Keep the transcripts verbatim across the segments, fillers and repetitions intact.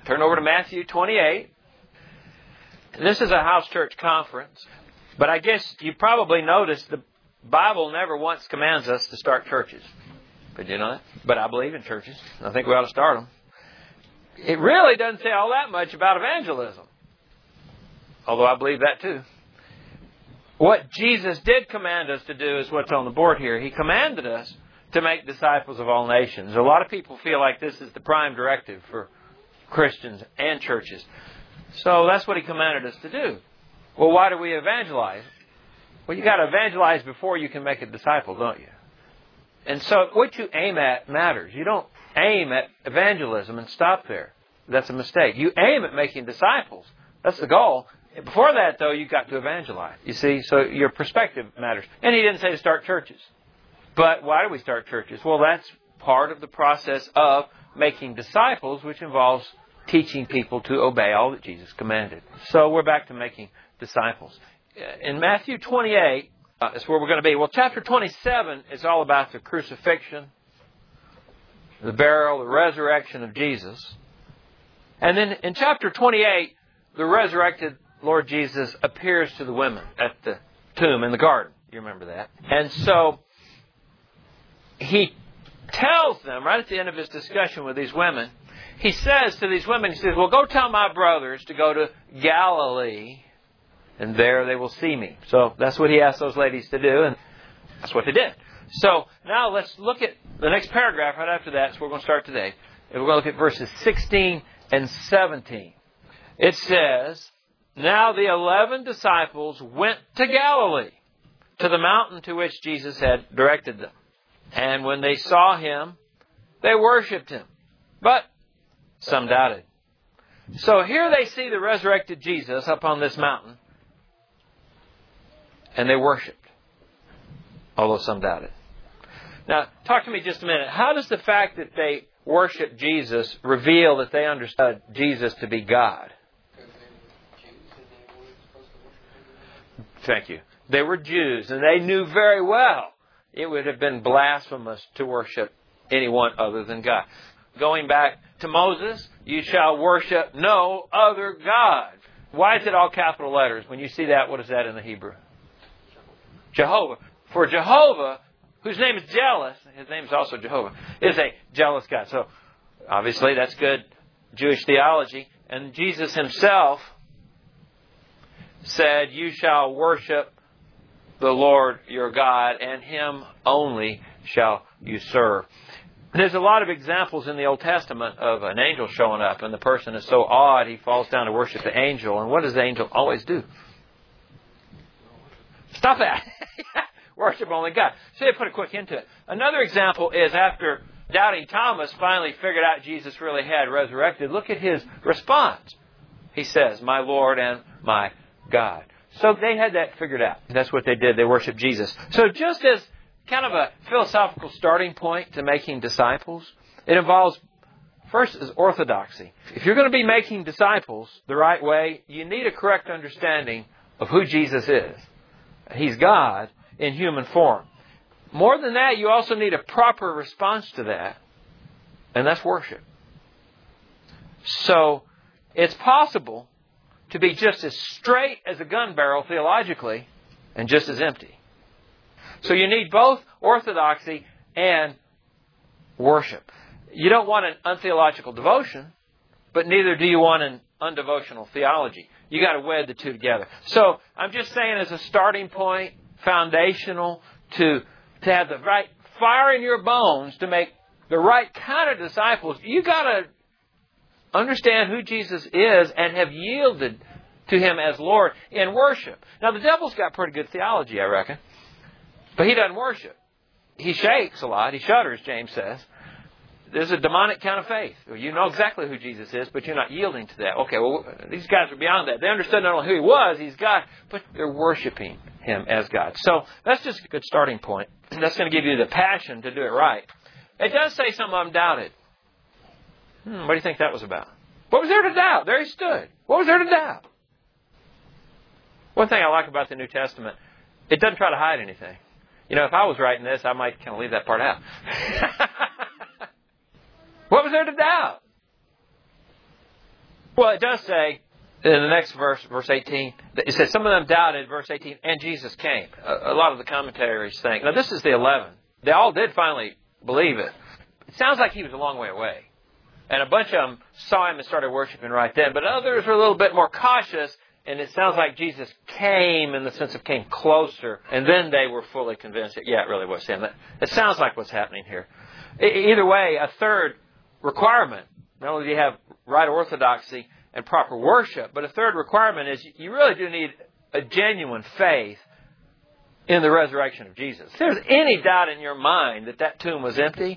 Turn over to Matthew twenty-eight. This is a house church conference. But I guess you probably noticed the Bible never once commands us to start churches. Did you know that? But I believe in churches. I think we ought to start them. It really doesn't say all that much about evangelism. Although I believe that too. What Jesus did command us to do is what's on the board here. He commanded us to make disciples of all nations. A lot of people feel like this is the prime directive for Christians and churches. So that's what He commanded us to do. Well, why do we evangelize? Well, you got to evangelize before you can make a disciple, don't you? And so what you aim at matters. You don't aim at evangelism and stop there. That's a mistake. You aim at making disciples. That's the goal. Before that, though, you've got to evangelize. You see, so your perspective matters. And He didn't say to start churches. But why do we start churches? Well, that's part of the process of making disciples, which involves teaching people to obey all that Jesus commanded. So we're back to making disciples. In Matthew twenty-eight, uh, that's where we're going to be. Well, chapter twenty-seven is all about the crucifixion, the burial, the resurrection of Jesus. And then in chapter twenty-eight, the resurrected Lord Jesus appears to the women at the tomb in the garden. You remember that. And so He tells them, right at the end of His discussion with these women, He says to these women, He says, well, go tell my brothers to go to Galilee, and there they will see me. So that's what He asked those ladies to do, and that's what they did. So now let's look at the next paragraph right after that. So we're going to start today. And we're going to look at verses sixteen and seventeen. It says, now the eleven disciples went to Galilee, to the mountain to which Jesus had directed them. And when they saw Him, they worshipped Him. But some doubted. So here they see the resurrected Jesus up on this mountain. And they worshipped. Although some doubted. Now, talk to me just a minute. How does the fact that they worshiped Jesus reveal that they understood Jesus to be God? Thank you. They were Jews, and they knew very well it would have been blasphemous to worship anyone other than God. Going back to Moses, you shall worship no other God. Why is it all capital letters? When you see that, what is that in the Hebrew? Jehovah. For Jehovah, whose name is jealous, His name is also Jehovah, is a jealous God. So, obviously, that's good Jewish theology. And Jesus Himself said, you shall worship the Lord your God, and Him only shall you serve. There's a lot of examples in the Old Testament of an angel showing up, and the person is so awed he falls down to worship the angel. And what does the angel always do? Stop that. Worship only God. So they put a quick hint to it. Another example is after doubting Thomas finally figured out Jesus really had resurrected, look at his response. He says, my Lord and my God. So they had that figured out. That's what they did. They worshiped Jesus. So just as kind of a philosophical starting point to making disciples, it involves, first is orthodoxy. If you're going to be making disciples the right way, you need a correct understanding of who Jesus is. He's God in human form. More than that, you also need a proper response to that, and that's worship. So it's possible to be just as straight as a gun barrel theologically and just as empty. So you need both orthodoxy and worship. You don't want an untheological devotion, but neither do you want an undevotional theology. You got to wed the two together. So I'm just saying as a starting point, foundational, to, to have the right fire in your bones to make the right kind of disciples, you got to understand who Jesus is and have yielded to Him as Lord in worship. Now, the devil's got pretty good theology, I reckon. But he doesn't worship. He shakes a lot. He shudders, James says. There's a demonic kind of faith. You know exactly who Jesus is, but you're not yielding to that. Okay, well, these guys are beyond that. They understood not only who He was, He's God, but they're worshiping Him as God. So that's just a good starting point. That's going to give you the passion to do it right. It does say some of them doubted. Hmm, what do you think that was about? What was there to doubt? There He stood. What was there to doubt? One thing I like about the New Testament, it doesn't try to hide anything. You know, if I was writing this, I might kind of leave that part out. What was there to doubt? Well, it does say in the next verse, verse eighteen, it says some of them doubted, verse eighteen, and Jesus came. A, a lot of the commentaries think, now this is the eleven. They all did finally believe it. It sounds like he was a long way away. And a bunch of them saw him and started worshiping right then. But others were a little bit more cautious. And it sounds like Jesus came in the sense of came closer. And then they were fully convinced that, yeah, it really was him. That, it sounds like what's happening here. E- either way, a third requirement, not only do you have right orthodoxy and proper worship, but a third requirement is you really do need a genuine faith in the resurrection of Jesus. If there's any doubt in your mind that that tomb was empty,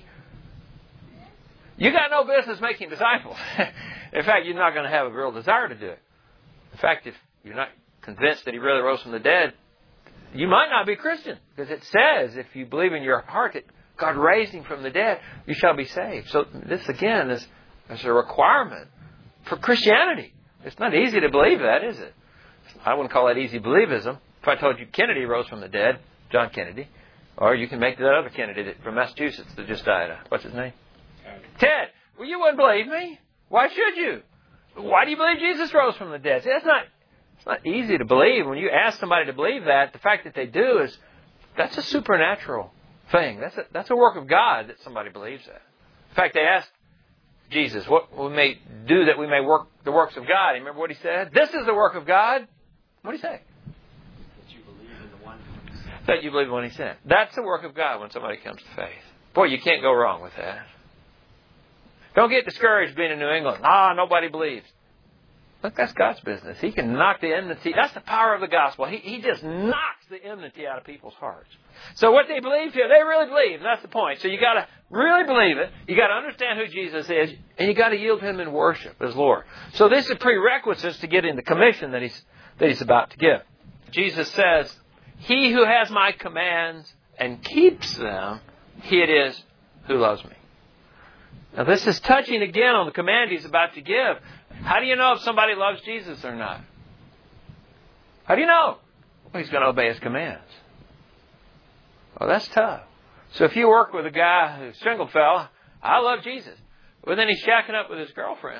you got no business making disciples. In fact, you're not going to have a real desire to do it. In fact, if you're not convinced that he really rose from the dead, you might not be a Christian. Because it says, if you believe in your heart that God raised him from the dead, you shall be saved. So this, again, is, is a requirement for Christianity. It's not easy to believe that, is it? I wouldn't call that easy believism. If I told you Kennedy rose from the dead, John Kennedy, or you can make that other Kennedy that, from Massachusetts that just died. What's his name? Ted. Ted. Well, you wouldn't believe me. Why should you? Why do you believe Jesus rose from the dead? See, that's not, it's not easy to believe. When you ask somebody to believe that, the fact that they do is, that's a supernatural thing. That's a, that's a work of God that somebody believes that. In fact, they asked Jesus, what we may do that we may work the works of God. You remember what he said? This is the work of God. What did he say? That you believe in the one whom he sent. That you believe in the one he sent. That's the work of God when somebody comes to faith. Boy, you can't go wrong with that. Don't get discouraged being in New England. Ah, nobody believes. Look, that's God's business. He can knock the enmity. That's the power of the gospel. He, he just knocks the enmity out of people's hearts. So what they believe here, they really believe. That's the point. So you got to really believe it. You got to understand who Jesus is, and you got to yield to him in worship as Lord. So this is prerequisites to getting the commission that he's that he's about to give. Jesus says, "He who has my commands and keeps them, he it is who loves me." Now this is touching again on the command he's about to give. How do you know if somebody loves Jesus or not? How do you know? Well, he's going to obey his commands. Well, that's tough. So if you work with a guy who's a single fella, I love Jesus. Well, then he's shacking up with his girlfriend.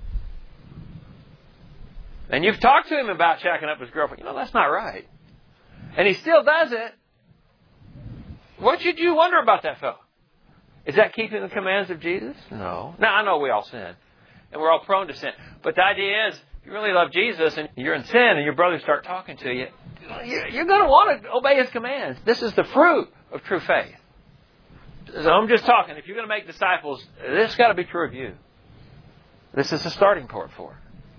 And you've talked to him about shacking up with his girlfriend. You know, that's not right. And he still does it. What should you wonder about that fellow? Is that keeping the commands of Jesus? No. Now, I know we all sin. And we're all prone to sin. But the idea is, if you really love Jesus and you're in sin and your brothers start talking to you, you're going to want to obey his commands. This is the fruit of true faith. So I'm just talking. If you're going to make disciples, this has got to be true of you. This is the starting point for it.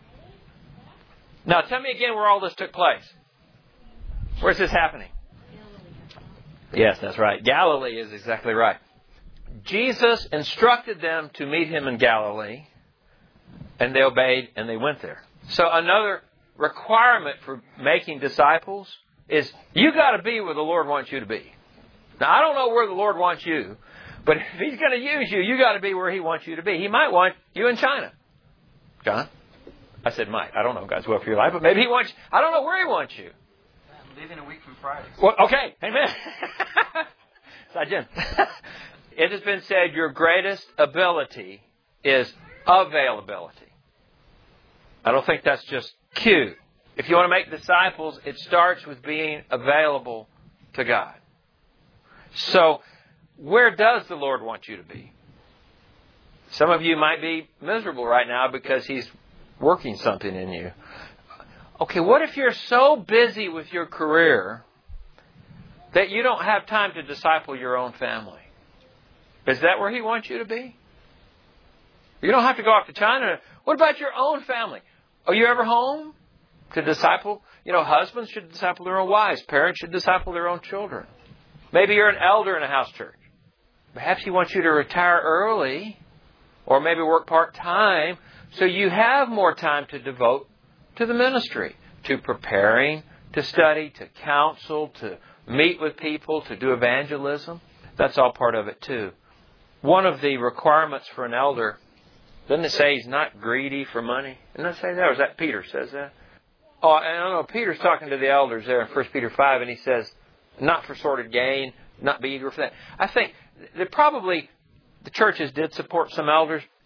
Now, tell me again where all this took place. Where's this happening? Yes, that's right. Galilee is exactly right. Jesus instructed them to meet him in Galilee, and they obeyed, and they went there. So another requirement for making disciples is you got to be where the Lord wants you to be. Now, I don't know where the Lord wants you, but if he's going to use you, you got to be where he wants you to be. He might want you in China. John? I said might. I don't know God's will for your life, but maybe he wants you. I don't know where he wants you. I'm leaving a week from Friday. Well, okay. Amen. Sorry, Jim. It has been said your greatest ability is availability. I don't think that's just cute. If you want to make disciples, it starts with being available to God. So, where does the Lord want you to be? Some of you might be miserable right now because he's working something in you. Okay, what if you're so busy with your career that you don't have time to disciple your own family? Is that where he wants you to be? You don't have to go off to China. What about your own family? Are you ever home to disciple? You know, husbands should disciple their own wives. Parents should disciple their own children. Maybe you're an elder in a house church. Perhaps he wants you to retire early or maybe work part-time so you have more time to devote to the ministry, to preparing, to study, to counsel, to meet with people, to do evangelism. That's all part of it too. One of the requirements for an elder, doesn't it say he's not greedy for money? Didn't it say that? Or is that Peter says that? Oh, and I don't know. Peter's talking to the elders there in First Peter five, and he says, not for sordid gain, not be eager for that. I think that probably the churches did support some elders.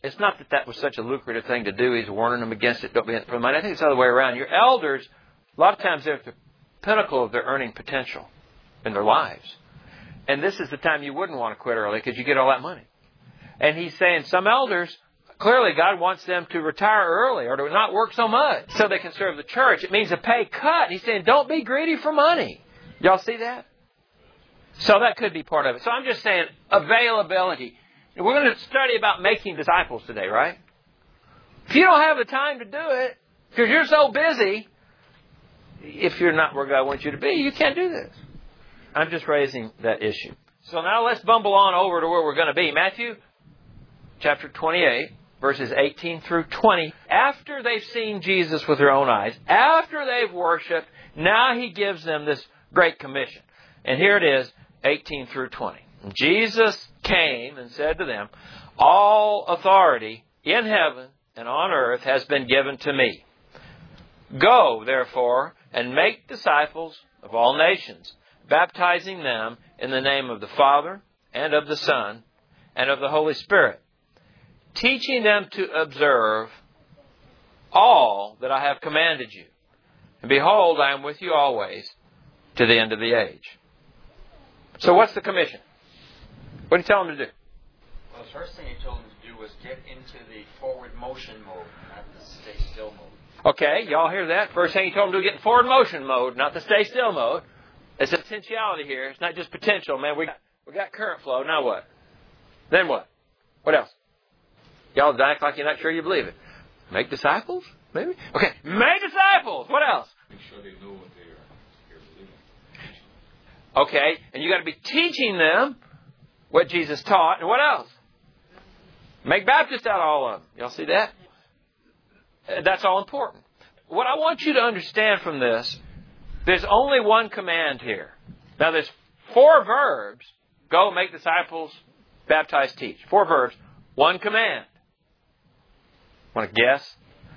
It's not that that was such a lucrative thing to do. He's warning them against it. Don't be in it for the money. I think it's the other way around. Your elders, a lot of times they're at the pinnacle of their earning potential in their lives. And this is the time you wouldn't want to quit early because you get all that money. And he's saying some elders, clearly God wants them to retire early or to not work so much so they can serve the church. It means a pay cut. He's saying don't be greedy for money. Y'all see that? So that could be part of it. So I'm just saying availability. We're going to study about making disciples today, right? If you don't have the time to do it because you're so busy, if you're not where God wants you to be, you can't do this. I'm just raising that issue. So now let's bumble on over to where we're going to be. Matthew chapter twenty-eight, verses eighteen through twenty. After they've seen Jesus with their own eyes, after they've worshipped, now He gives them this great commission. And here it is, eighteen through twenty. Jesus came and said to them, all authority in heaven and on earth has been given to me. Go, therefore, and make disciples of all nations, baptizing them in the name of the Father and of the Son and of the Holy Spirit, teaching them to observe all that I have commanded you. And behold, I am with you always to the end of the age. So what's the commission? What did he tell them to do? Well, the first thing he told them to do was get into the forward motion mode, not the stay still mode. Okay, y'all hear that? First thing he told them to do, get in forward motion mode, not the stay still mode. It's a potentiality here. It's not just potential, man. We got, we got current flow. Now what? Then what? What else? Y'all act like you're not sure you believe it. Make disciples? Maybe? Okay, make disciples. What else? Make sure they know what they are believing. Okay, and you got to be teaching them what Jesus taught. And what else? Make Baptists out of all of them. Y'all see that? That's all important. What I want you to understand from this, there's only one command here. Now there's four verbs. Go, make disciples, baptize, teach. Four verbs. One command. Want to guess?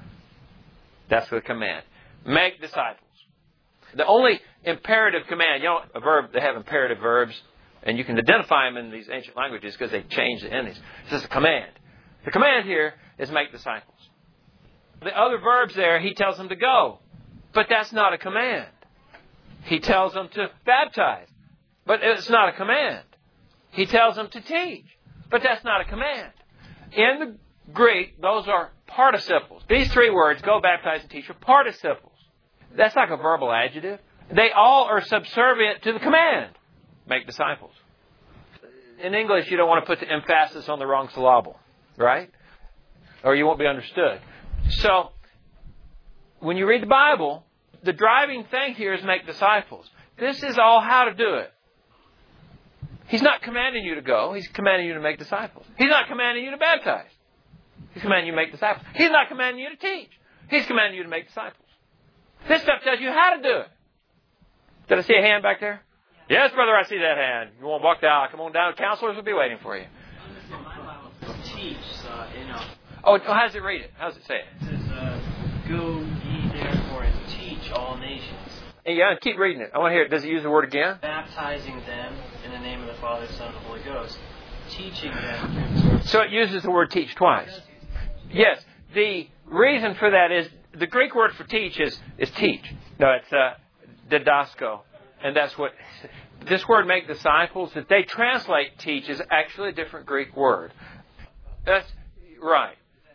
That's the command. Make disciples. The only imperative command, you know, a verb, they have imperative verbs, and you can identify them in these ancient languages because they changed the endings. It's just a command. The command here is make disciples. The other verbs there, he tells them to go. But that's not a command. He tells them to baptize. But it's not a command. He tells them to teach. But that's not a command. In the Greek, those are participles. These three words, go, baptize, and teach, are participles. That's like a verbal adjective. They all are subservient to the command. Make disciples. In English, you don't want to put the emphasis on the wrong syllable, right? Or you won't be understood. So, when you read the Bible, the driving thing here is make disciples. This is all how to do it. He's not commanding you to go. He's commanding you to make disciples. He's not commanding you to baptize. He's commanding you to make disciples. He's not commanding you to teach. He's commanding you to make disciples. This stuff tells you how to do it. Did I see a hand back there? Yes, brother, I see that hand. You want to walk the aisle? Come on down. Counselors will be waiting for you. Teach, uh, you know. Oh, how does it read it? How does it say it? It says, uh, go ye therefore and teach all nations. Yeah, keep reading it. I want to hear it. Does it use the word again? Baptizing them in the name of the Father, Son, and the Holy Ghost. Teaching them to observe. So it uses the word teach twice. Yes. The reason for that is the Greek word for teach is, is teach. No, it's uh, didasko. And that's what this word make disciples, that they translate teach, is actually a different Greek word. That's right.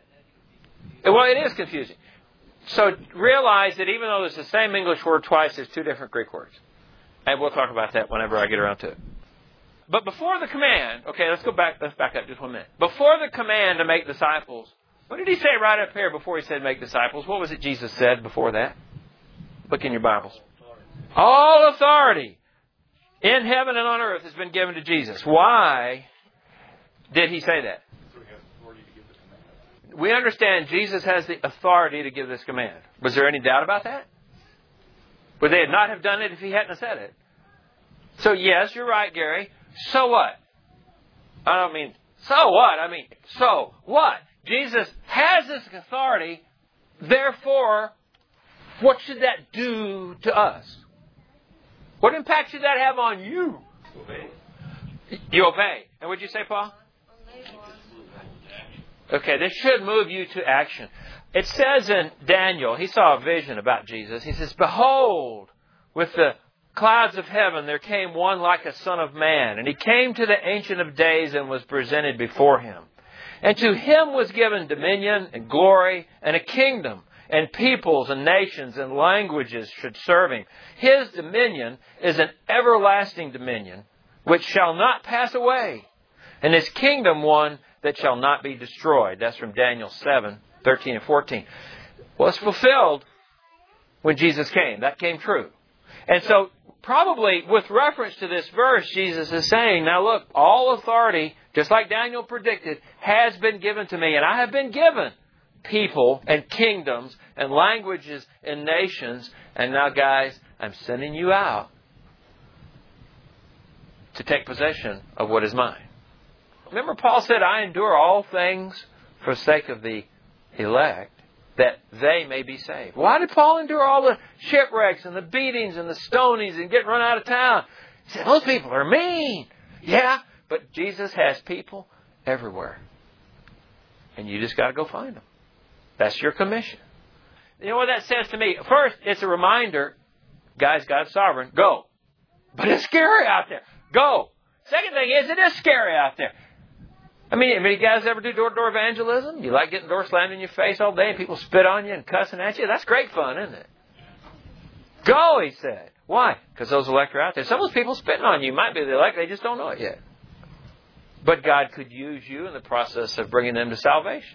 Well, it is confusing. So realize that even though it's the same English word twice, there's two different Greek words. And we'll talk about that whenever I get around to it. But before the command, okay, let's go back, let's back up just one minute. Before the command to make disciples, what did he say right up here before he said make disciples? What was it Jesus said before that? Look in your Bibles. All authority in heaven and on earth has been given to Jesus. Why did he say that? We understand Jesus has the authority to give this command. Was there any doubt about that? Would they not have done it if he hadn't said it? So yes, you're right, Gary. So what? I don't mean, so what? I mean, so what? Jesus has this authority. Therefore, what should that do to us? What impact should that have on you? Obey. You obey. And what'd you say, Paul? Okay, this should move you to action. It says in Daniel, he saw a vision about Jesus. He says, "Behold, with the clouds of heaven there came one like a son of man. And he came to the Ancient of Days and was presented before him. And to him was given dominion and glory and a kingdom, and peoples and nations and languages should serve him. His dominion is an everlasting dominion, which shall not pass away, and his kingdom one that shall not be destroyed." That's from Daniel seven, thirteen and fourteen. Was fulfilled when Jesus came. That came true. And so, probably with reference to this verse, Jesus is saying, now look, all authority, just like Daniel predicted, has been given to me. And I have been given people and kingdoms and languages and nations. And now, guys, I'm sending you out to take possession of what is mine. Remember, Paul said, "I endure all things for the sake of the elect, that they may be saved." Why did Paul endure all the shipwrecks and the beatings and the stonings and getting run out of town? He said, those people are mean. Yeah, but Jesus has people everywhere. And you just got to go find them. That's your commission. You know what that says to me? First, it's a reminder, guys, God's sovereign. Go. But it's scary out there. Go. Second thing is, it is scary out there. I mean, have you guys ever do door-to-door evangelism? You like getting doors slammed in your face all day and people spit on you and cussing at you? That's great fun, isn't it? Go, he said. Why? Because those elect are out there. Some of those people spitting on you might be the elect. They just don't know it yet. But God could use you in the process of bringing them to salvation.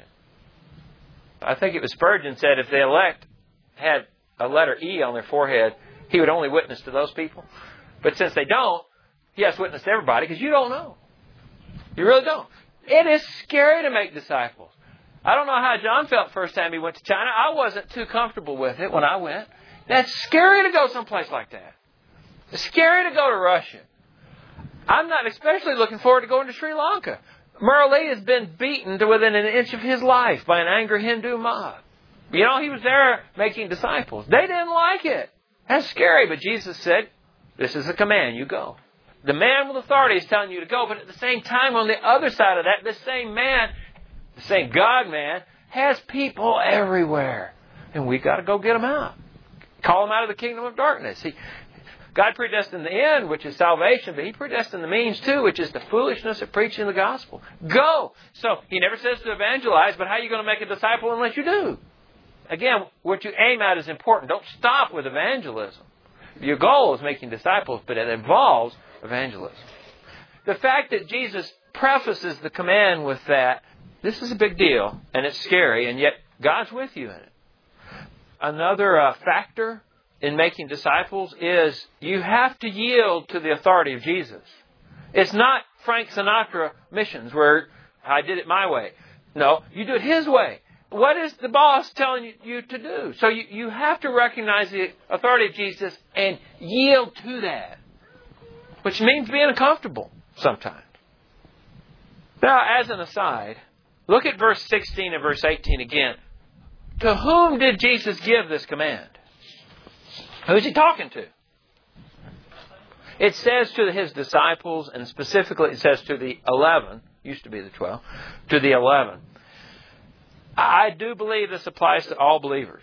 I think it was Spurgeon said if the elect had a letter E on their forehead, he would only witness to those people. But since they don't, he has to witness to everybody because you don't know. You really don't. It is scary to make disciples. I don't know how John felt first time he went to China. I wasn't too comfortable with it when I went. That's scary to go someplace like that. It's scary to go to Russia. I'm not especially looking forward to going to Sri Lanka. Murali has been beaten to within an inch of his life by an angry Hindu mob. You know, he was there making disciples. They didn't like it. That's scary. But Jesus said, this is a command. You go. The man with authority is telling you to go, but at the same time, on the other side of that, this same man, the same God-man, has people everywhere. And we've got to go get them out. Call them out of the kingdom of darkness. He, God predestined the end, which is salvation, but He predestined the means too, which is the foolishness of preaching the gospel. Go! So, He never says to evangelize, but how are you going to make a disciple unless you do? Again, what you aim at is important. Don't stop with evangelism. Your goal is making disciples, but it involves evangelism. The fact that Jesus prefaces the command with that, this is a big deal, and it's scary, and yet God's with you in it. Another uh, factor in making disciples is you have to yield to the authority of Jesus. It's not Frank Sinatra missions where I did it my way. No, you do it His way. What is the boss telling you, you to do? So you, you have to recognize the authority of Jesus and yield to that. Which means being uncomfortable sometimes. Now, as an aside, look at verse sixteen and verse eighteen again. To whom did Jesus give this command? Who's He talking to? It says to His disciples, and specifically it says to the eleven, used to be the twelve, to the eleven. I do believe this applies to all believers.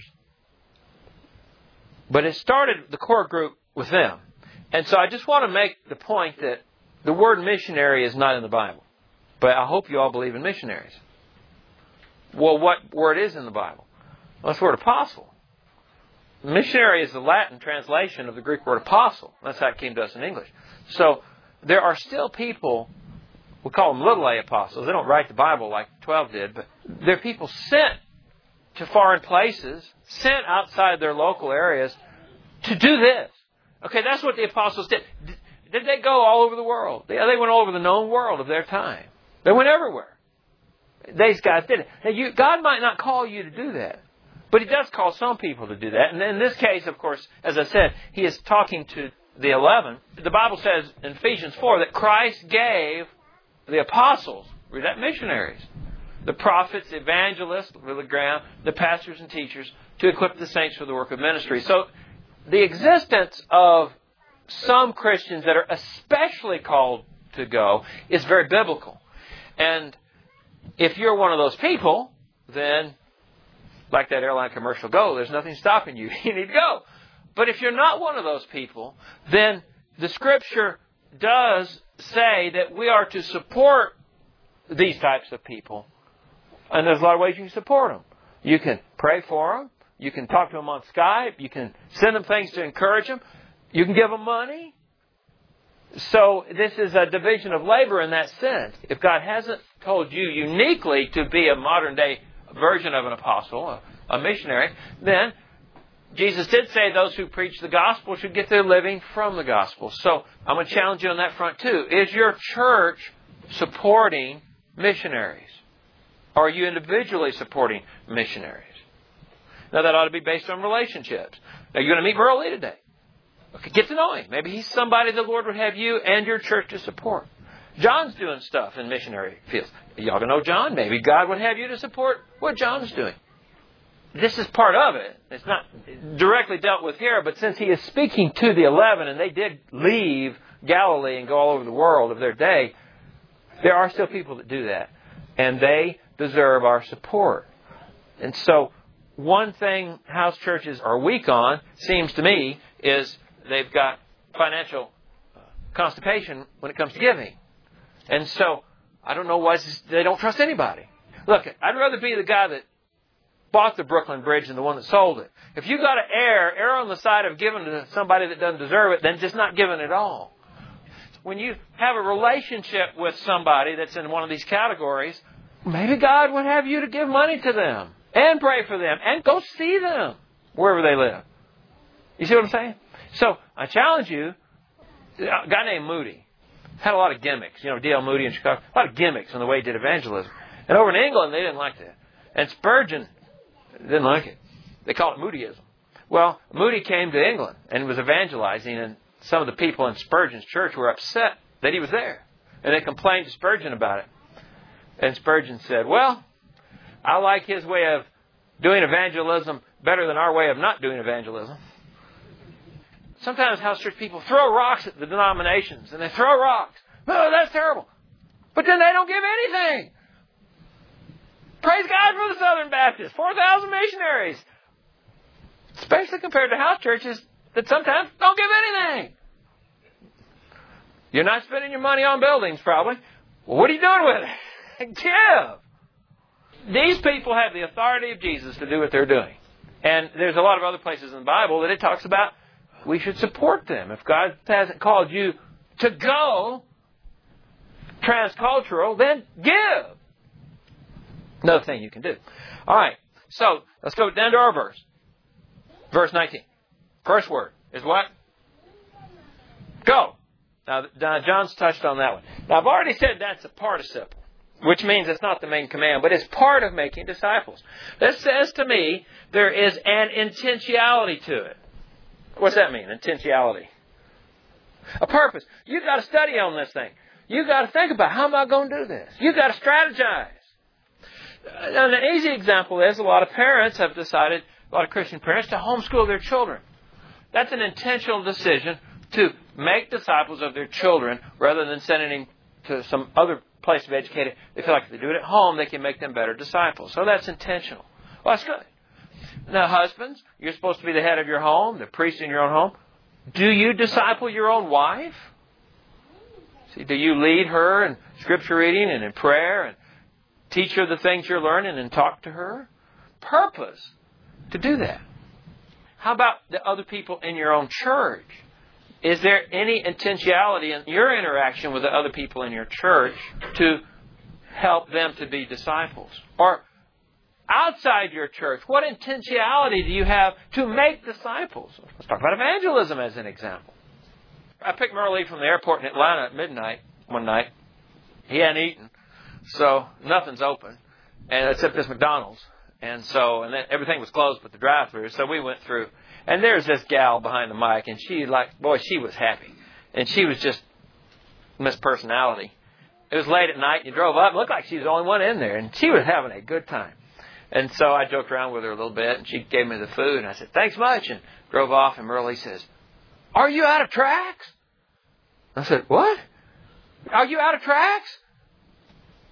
But it started the core group with them. And so I just want to make the point that the word missionary is not in the Bible. But I hope you all believe in missionaries. Well, what word is in the Bible? Well, it's the word apostle. Missionary is the Latin translation of the Greek word apostle. That's how it came to us in English. So there are still people, we call them little a apostles. They don't write the Bible like twelve did, but they're people sent to foreign places, sent outside their local areas to do this. Okay, that's what the apostles did. Did they go all over the world? They went all over the known world of their time. They went everywhere. These guys did it. Now, you, God might not call you to do that, but He does call some people to do that. And in this case, of course, as I said, He is talking to the eleven. The Bible says in Ephesians four that Christ gave the apostles, read that, missionaries, the prophets, the evangelists, Billy Graham, the pastors and teachers, to equip the saints for the work of ministry. So the existence of some Christians that are especially called to go is very biblical. And if you're one of those people, then, like that airline commercial, go. There's nothing stopping you. You need to go. But if you're not one of those people, then the Scripture does say that we are to support these types of people. And there's a lot of ways you can support them. You can pray for them. You can talk to them on Skype. You can send them things to encourage them. You can give them money. So this is a division of labor in that sense. If God hasn't told you uniquely to be a modern day version of an apostle, a, a missionary, then Jesus did say those who preach the gospel should get their living from the gospel. So I'm going to challenge you on that front too. Is your church supporting missionaries? Or are you individually supporting missionaries? Now that ought to be based on relationships. Now you're going to meet Merle Lee today. Okay, get to know him. Maybe he's somebody the Lord would have you and your church to support. John's doing stuff in missionary fields. Y'all going to know John? Maybe God would have you to support what John's doing. This is part of it. It's not directly dealt with here, but since he is speaking to the eleven, and they did leave Galilee and go all over the world of their day, there are still people that do that. And they deserve our support. And so, one thing house churches are weak on, seems to me, is they've got financial constipation when it comes to giving. And so, I don't know why they don't trust anybody. Look, I'd rather be the guy that bought the Brooklyn Bridge than the one that sold it. If you got to err, err on the side of giving to somebody that doesn't deserve it, than just not giving at all. When you have a relationship with somebody that's in one of these categories, maybe God would have you to give money to them and pray for them and go see them wherever they live. You see what I'm saying? So I challenge you, a guy named Moody had a lot of gimmicks. You know, D L Moody in Chicago, a lot of gimmicks in the way he did evangelism. And over in England, they didn't like that. And Spurgeon didn't like it. They call it Moodyism. Well, Moody came to England and was evangelizing, and some of the people in Spurgeon's church were upset that he was there. And they complained to Spurgeon about it. And Spurgeon said, well, I like his way of doing evangelism better than our way of not doing evangelism. Sometimes house church people throw rocks at the denominations, and they throw rocks. Oh, that's terrible. But then they don't give anything. Praise God for the Southern Baptists. four thousand missionaries. Especially compared to house churches that sometimes don't give anything. You're not spending your money on buildings, probably. Well, what are you doing with it? Give. These people have the authority of Jesus to do what they're doing. And there's a lot of other places in the Bible that it talks about we should support them. If God hasn't called you to go transcultural, then give. Another thing you can do. All right. So let's go down to our verse. Verse nineteen. First word is what? Go. Now, now John's touched on that one. Now I've already said that's a participle, which means it's not the main command, but it's part of making disciples. This says to me there is an intentionality to it. What's that mean, intentionality? A purpose. You've got to study on this thing. You've got to think about, how am I going to do this? You've got to strategize. And an easy example is a lot of parents have decided, a lot of Christian parents, to homeschool their children. That's an intentional decision to make disciples of their children rather than sending them to some other place of education. They feel like if they do it at home, they can make them better disciples. So that's intentional. Well, that's good. Now, husbands, you're supposed to be the head of your home, the priest in your own home. Do you disciple your own wife? See, do you lead her in scripture reading and in prayer and teach her the things you're learning and talk to her? Purpose to do that. How about the other people in your own church? Is there any intentionality in your interaction with the other people in your church to help them to be disciples? Or outside your church, what intentionality do you have to make disciples? Let's talk about evangelism as an example. I picked Merle Lee from the airport in Atlanta at midnight one night. He hadn't eaten, so nothing's open, and except this McDonald's. And so, and then everything was closed but the drive-thru, so we went through. And there's this gal behind the mic, and she, like, boy, she was happy. And she was just Miss Personality. It was late at night, and you drove up, it looked like she was the only one in there, and she was having a good time. And so I joked around with her a little bit, and she gave me the food, and I said, thanks much, and drove off, and Merle Lee says, are you out of tracks? I said, what? Are you out of tracks?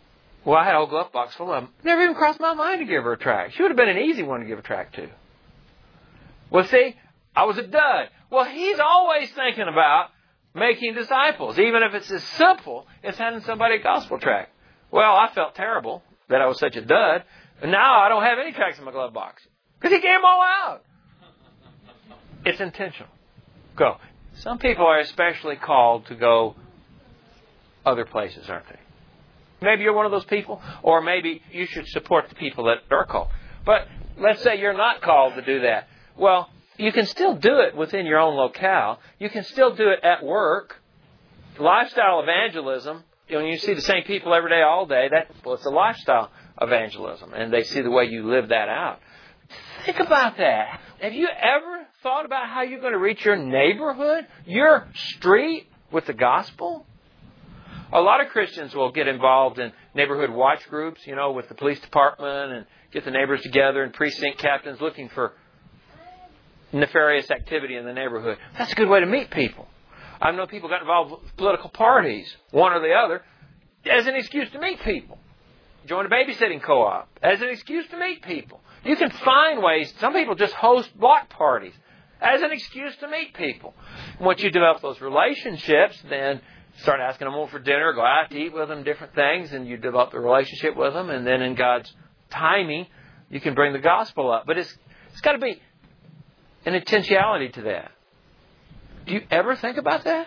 Well, I had a whole glove box full of them. Never even crossed my mind to give her a tract. She would have been an easy one to give a tract to. Well, see, I was a dud. Well, he's always thinking about making disciples, even if it's as simple as handing somebody a gospel tract. Well, I felt terrible that I was such a dud, and now I don't have any tracts in my glove box because he gave them all out. It's intentional. Go. Some people are especially called to go other places, aren't they? Maybe you're one of those people, or maybe you should support the people that are called. But let's say you're not called to do that. Well, you can still do it within your own locale. You can still do it at work. Lifestyle evangelism, when you see the same people every day, all day, that, well, it's a lifestyle evangelism, and they see the way you live that out. Think about that. Have you ever thought about how you're going to reach your neighborhood, your street, with the gospel? A lot of Christians will get involved in neighborhood watch groups, you know, with the police department and get the neighbors together and precinct captains looking for nefarious activity in the neighborhood. That's a good way to meet people. I know people got involved with political parties, one or the other, as an excuse to meet people. Join a babysitting co-op as an excuse to meet people. You can find ways. Some people just host block parties as an excuse to meet people. Once you develop those relationships, then start asking them over for dinner, go out to eat with them, different things, and you develop the relationship with them, and then in God's timing, you can bring the gospel up. But it's it's got to be an intentionality to that. Do you ever think about that?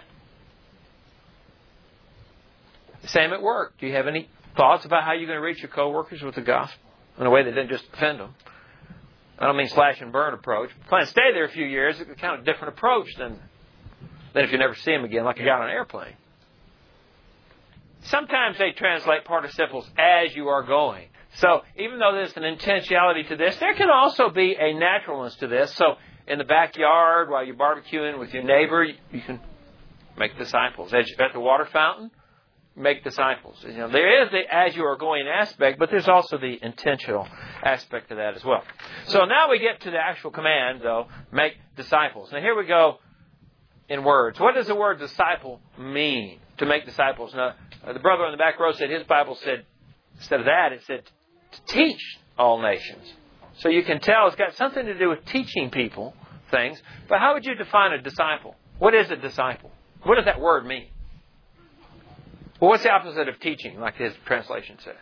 Same at work. Do you have any thoughts about how you're going to reach your coworkers with the gospel in a way that doesn't just offend them? I don't mean slash and burn approach. Plan to stay there a few years. It's kind of a different approach than, than if you never see them again, like you got on an airplane. Sometimes they translate participles as you are going. So even though there's an intentionality to this, there can also be a naturalness to this. So in the backyard, while you're barbecuing with your neighbor, you can make disciples. At the water fountain, make disciples. You know, there is the as you are going aspect, but there's also the intentional aspect of that as well. So now we get to the actual command, though, make disciples. Now here we go in words. What does the word disciple mean, to make disciples? Now, uh, the brother on the back row said his Bible said, instead of that, it said to teach all nations. So you can tell it's got something to do with teaching people things. But how would you define a disciple? What is a disciple? What does that word mean? Well, what's the opposite of teaching, like his translation said?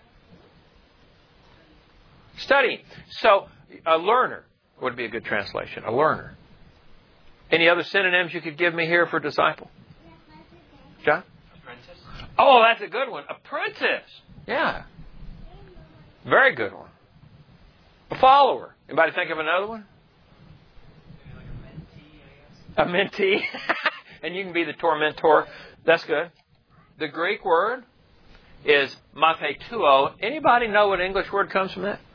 Studying. So a learner would be a good translation. A learner. Any other synonyms you could give me here for disciple? John? Apprentice. Oh, that's a good one. Apprentice. Yeah. Very good one. A follower. Anybody think of another one? Like a mentee, I guess. A mentee. And you can be the tormentor. That's good. The Greek word is mathetuo. Anybody know what English word comes from that?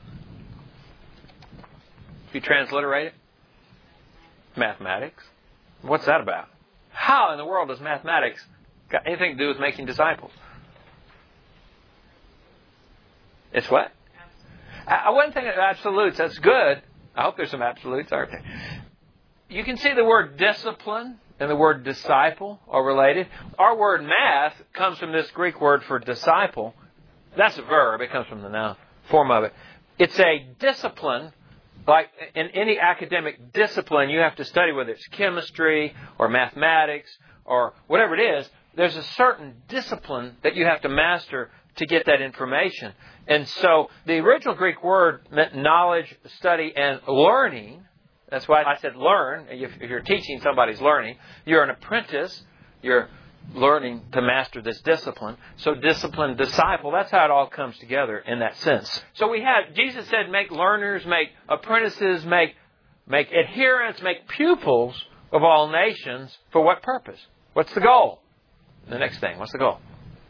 If you transliterate it? Mathematics. What's that about? How in the world does mathematics got anything to do with making disciples? It's what? I wouldn't think of absolutes. That's good. I hope there's some absolutes, aren't there? You can see the word discipline and the word disciple are related. Our word math comes from this Greek word for disciple. That's a verb. It comes from the noun form of it. It's a discipline. Like in any academic discipline, you have to study, whether it's chemistry or mathematics or whatever it is. There's a certain discipline that you have to master to get that information. And so the original Greek word meant knowledge, study, and learning. That's why I said learn. If you're teaching, somebody's learning. You're an apprentice. You're learning to master this discipline. So discipline, disciple, that's how it all comes together in that sense. So we have, Jesus said, make learners, make apprentices, make, make adherents, make pupils of all nations. For what purpose? What's the goal? The next thing, what's the goal?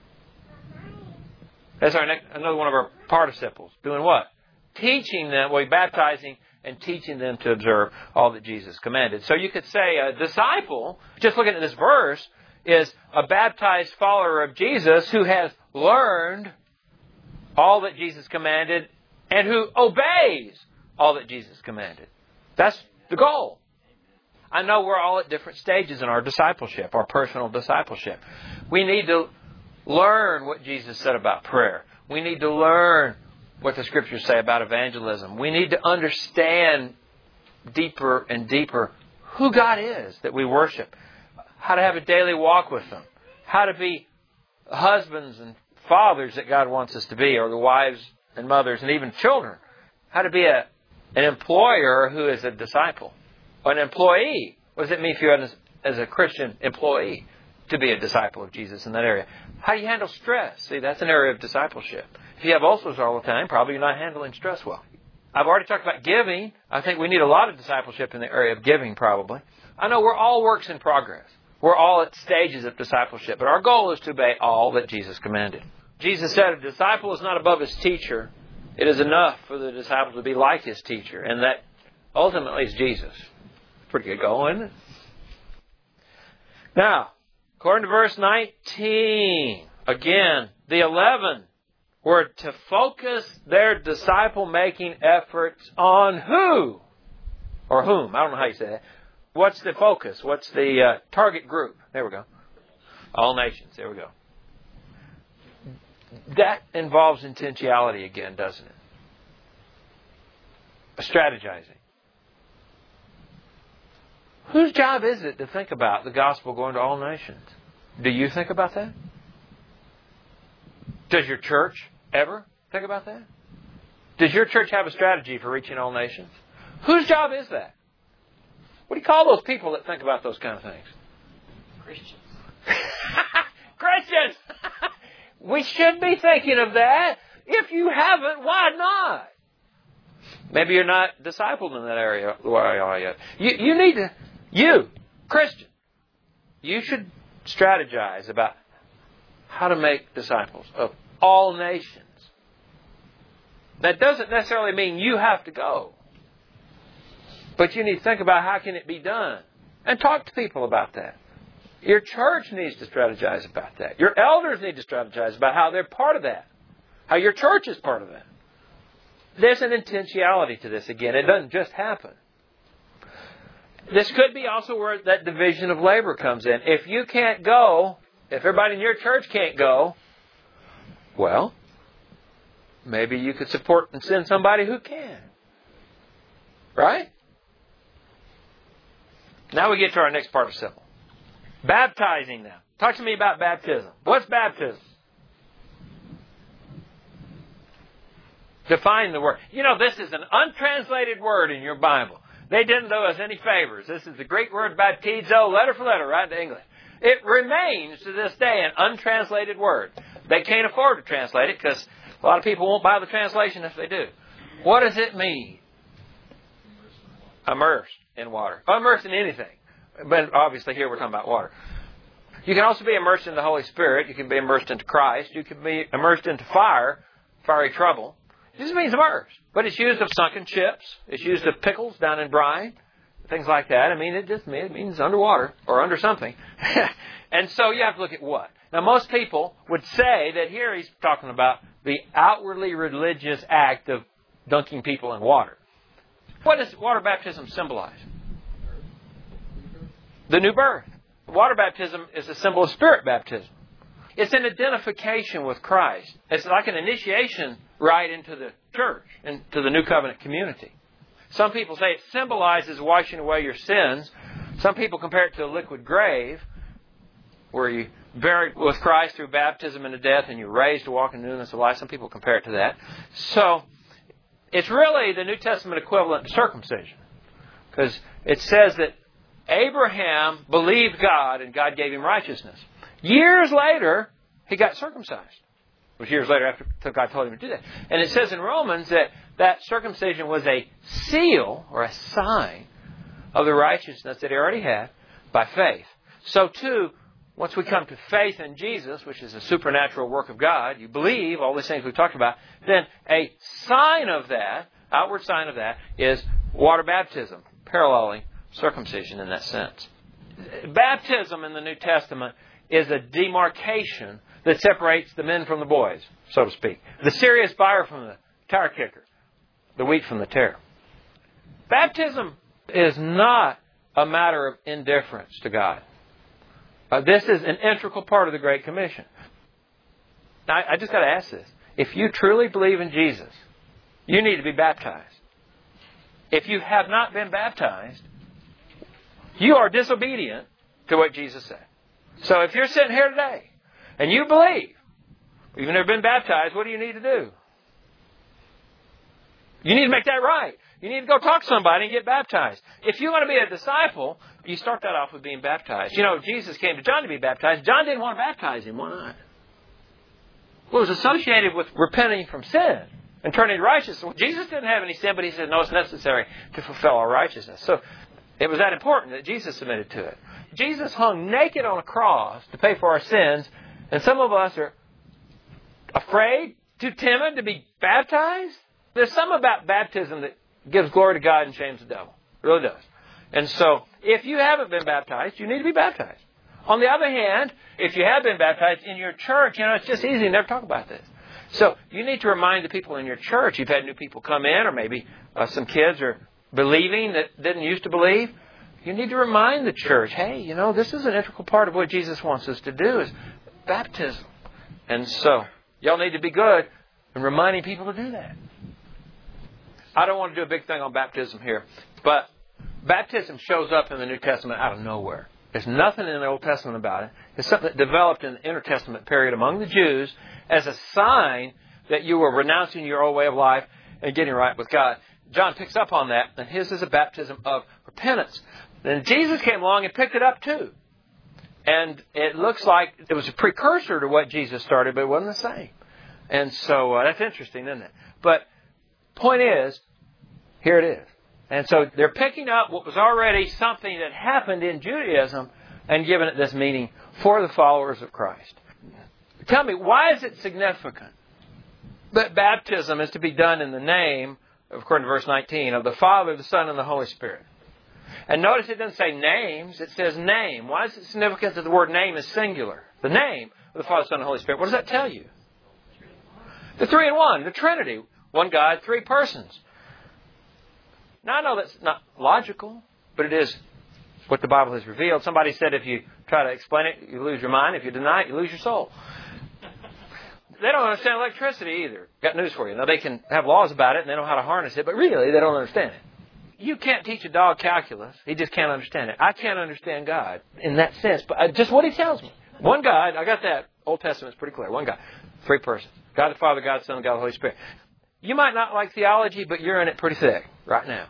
That's our next, another one of our participles. Doing what? Teaching them, well, baptizing and teaching them to observe all that Jesus commanded. So you could say a disciple, just looking at this verse, is a baptized follower of Jesus who has learned all that Jesus commanded and who obeys all that Jesus commanded. That's the goal. I know we're all at different stages in our discipleship, our personal discipleship. We need to learn what Jesus said about prayer. We need to learn what the Scriptures say about evangelism. We need to understand deeper and deeper who God is that we worship, how to have a daily walk with Him, how to be husbands and fathers that God wants us to be, or the wives and mothers and even children, how to be a, an employer who is a disciple, or an employee. What does it mean for you as, as a Christian employee to be a disciple of Jesus in that area? How do you handle stress? See, that's an area of discipleship. If you have ulcers all the time, probably you're not handling stress well. I've already talked about giving. I think we need a lot of discipleship in the area of giving, probably. I know we're all works in progress. We're all at stages of discipleship. But our goal is to obey all that Jesus commanded. Jesus said a disciple is not above his teacher. It is enough for the disciple to be like his teacher. And that ultimately is Jesus. Pretty good goal, isn't it? Now, according to verse nineteen, again, the eleven were to focus their disciple-making efforts on who? Or whom? I don't know how you say that. What's the focus? What's the uh, target group? There we go. All nations. There we go. That involves intentionality again, doesn't it? Strategizing. Whose job is it to think about the gospel going to all nations? Do you think about that? Does your church ever think about that? Does your church have a strategy for reaching all nations? Whose job is that? What do you call those people that think about those kind of things? Christians. Christians! We should be thinking of that. If you haven't, why not? Maybe you're not discipled in that area. Why are you? You, you need to, you, Christian, you should strategize about how to make disciples of all nations. That doesn't necessarily mean you have to go. But you need to think about how can it be done. And talk to people about that. Your church needs to strategize about that. Your elders need to strategize about how they're part of that. How your church is part of that. There's an intentionality to this again. It doesn't just happen. This could be also where that division of labor comes in. If you can't go, if everybody in your church can't go, well, maybe you could support and send somebody who can. Right? Now we get to our next part of simple. Baptizing them. Talk to me about baptism. What's baptism? Define the word. You know, this is an untranslated word in your Bible. They didn't do us any favors. This is the Greek word baptizo, letter for letter, right to English. It remains to this day an untranslated word. They can't afford to translate it because a lot of people won't buy the translation if they do. What does it mean? Immersed in water. Immersed in anything. But obviously here we're talking about water. You can also be immersed in the Holy Spirit. You can be immersed into Christ. You can be immersed into fire, fiery trouble. It just means immersed. But it's used of sunken ships. It's used of pickles down in brine. Things like that. I mean, it just it means underwater or under something. And so you have to look at what? Now, most people would say that here he's talking about the outwardly religious act of dunking people in water. What does water baptism symbolize? The new birth. Water baptism is a symbol of spirit baptism. It's an identification with Christ. It's like an initiation right into the church, into the new covenant community. Some people say it symbolizes washing away your sins. Some people compare it to a liquid grave, where you buried with Christ through baptism into death and you're raised to walk in newness of life. Some people compare it to that. So it's really the New Testament equivalent to circumcision. Because it says that Abraham believed God and God gave him righteousness. Years later, he got circumcised. It was years later after God told him to do that. And it says in Romans that that circumcision was a seal or a sign of the righteousness that he already had by faith. So too, once we come to faith in Jesus, which is a supernatural work of God, you believe all these things we've talked about, then a sign of that, outward sign of that, is water baptism, paralleling circumcision in that sense. Baptism in the New Testament is a demarcation that separates the men from the boys, so to speak. The serious buyer from the tire kicker. The wheat from the tare. Baptism is not a matter of indifference to God. Uh, this is an integral part of the Great Commission. Now, I just got to ask this. if you truly believe in Jesus, you need to be baptized. If you have not been baptized, you are disobedient to what Jesus said. So if you're sitting here today and you believe, but you've never been baptized, what do you need to do? You need to make that right. You need to go talk to somebody and get baptized. If you want to be a disciple, you start that off with being baptized. You know, Jesus came to John to be baptized. John didn't want to baptize him. Why not? Well, it was associated with repenting from sin and turning to righteousness. Well, Jesus didn't have any sin, but he said, no, it's necessary to fulfill our righteousness. So it was that important that Jesus submitted to it. Jesus hung naked on a cross to pay for our sins, and some of us are afraid, too timid to be baptized. There's something about baptism that gives glory to God and shames the devil. It really does. And so, if you haven't been baptized, you need to be baptized. On the other hand, if you have been baptized in your church, you know, it's just easy to never talk about this. So, you need to remind the people in your church. You've had new people come in, or maybe uh, some kids are believing that didn't used to believe. You need to remind the church, hey, you know, this is an integral part of what Jesus wants us to do is baptism. And so, y'all need to be good in reminding people to do that. I don't want to do a big thing on baptism here, but baptism shows up in the New Testament out of nowhere. There's nothing in the Old Testament about it. It's something that developed in the intertestament period among the Jews as a sign that you were renouncing your old way of life and getting right with God. John picks up on that, and his is a baptism of repentance. Then Jesus came along and picked it up too. And it looks like it was a precursor to what Jesus started, but it wasn't the same. And so uh, that's interesting, isn't it? But point is, here it is. And so they're picking up what was already something that happened in Judaism and giving it this meaning for the followers of Christ. Tell me, why is it significant that baptism is to be done in the name, according to verse nineteen, of the Father, the Son, and the Holy Spirit? And notice it doesn't say names, it says name. Why is it significant that the word name is singular? The name of the Father, Son, and Holy Spirit. What does that tell you? The three in one, the Trinity. One God, three persons. Now, I know that's not logical, but it is what the Bible has revealed. Somebody said if you try to explain it, you lose your mind. If you deny it, you lose your soul. They don't understand electricity either. Got news for you. Now, they can have laws about it, and they know how to harness it, but really, they don't understand it. You can't teach a dog calculus. He just can't understand it. I can't understand God in that sense, but just what he tells me. One God, I got that. Old Testament's pretty clear. One God, three persons. God the Father, God the Son, and God the Holy Spirit. You might not like theology, but you're in it pretty thick right now.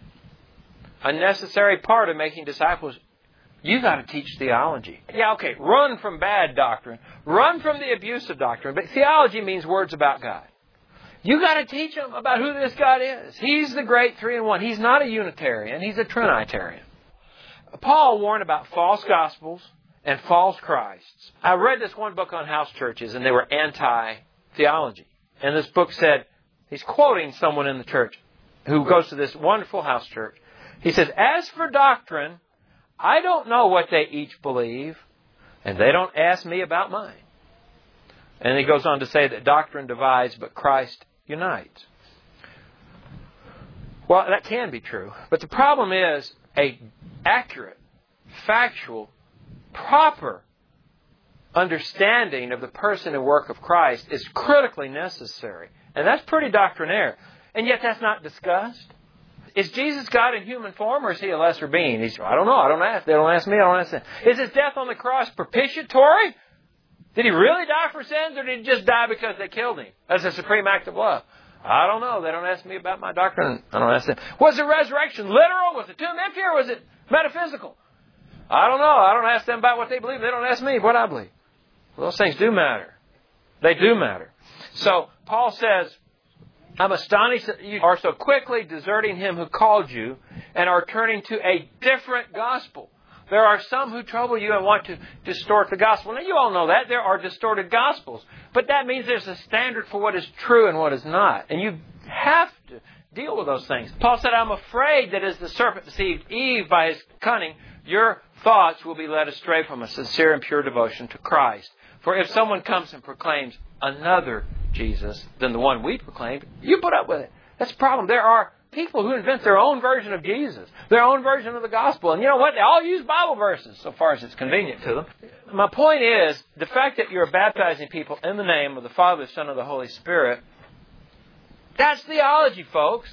A necessary part of making disciples, you got to teach theology. Yeah, okay, run from bad doctrine. Run from the abuse of doctrine. But theology means words about God. You got to teach them about who this God is. He's the great three in one. He's not a Unitarian. He's a Trinitarian. Paul warned about false gospels and false Christs. I read this one book on house churches, and they were anti-theology. And this book said, he's quoting someone in the church who goes to this wonderful house church. He says, as for doctrine, I don't know what they each believe, and they don't ask me about mine. And he goes on to say that doctrine divides, but Christ unites. Well, that can be true. But the problem is a accurate, factual, proper understanding of the person and work of Christ is critically necessary. And that's pretty doctrinaire. And yet that's not discussed. Is Jesus God in human form, or is he a lesser being? He's, I don't know. I don't ask. They don't ask me. I don't ask them. Is his death on the cross propitiatory? Did he really die for sins, or did he just die because they killed him as a supreme act of love? I don't know. They don't ask me about my doctrine. I don't ask them. Was the resurrection literal? Was the tomb empty, or was it metaphysical? I don't know. I don't ask them about what they believe. They don't ask me what I believe. Well, those things do matter. They do matter. So Paul says, I'm astonished that you are so quickly deserting him who called you and are turning to a different gospel. There are some who trouble you and want to distort the gospel. Now, you all know that. There are distorted gospels. But that means there's a standard for what is true and what is not. And you have to deal with those things. Paul said, I'm afraid that as the serpent deceived Eve by his cunning, your thoughts will be led astray from a sincere and pure devotion to Christ. For if someone comes and proclaims another Jesus than the one we proclaimed, you put up with it. That's the problem. There are people who invent their own version of Jesus, their own version of the gospel. And you know what? They all use Bible verses so far as it's convenient to them. My point is, the fact that you're baptizing people in the name of the Father, the Son, and the Holy Spirit, that's theology, folks.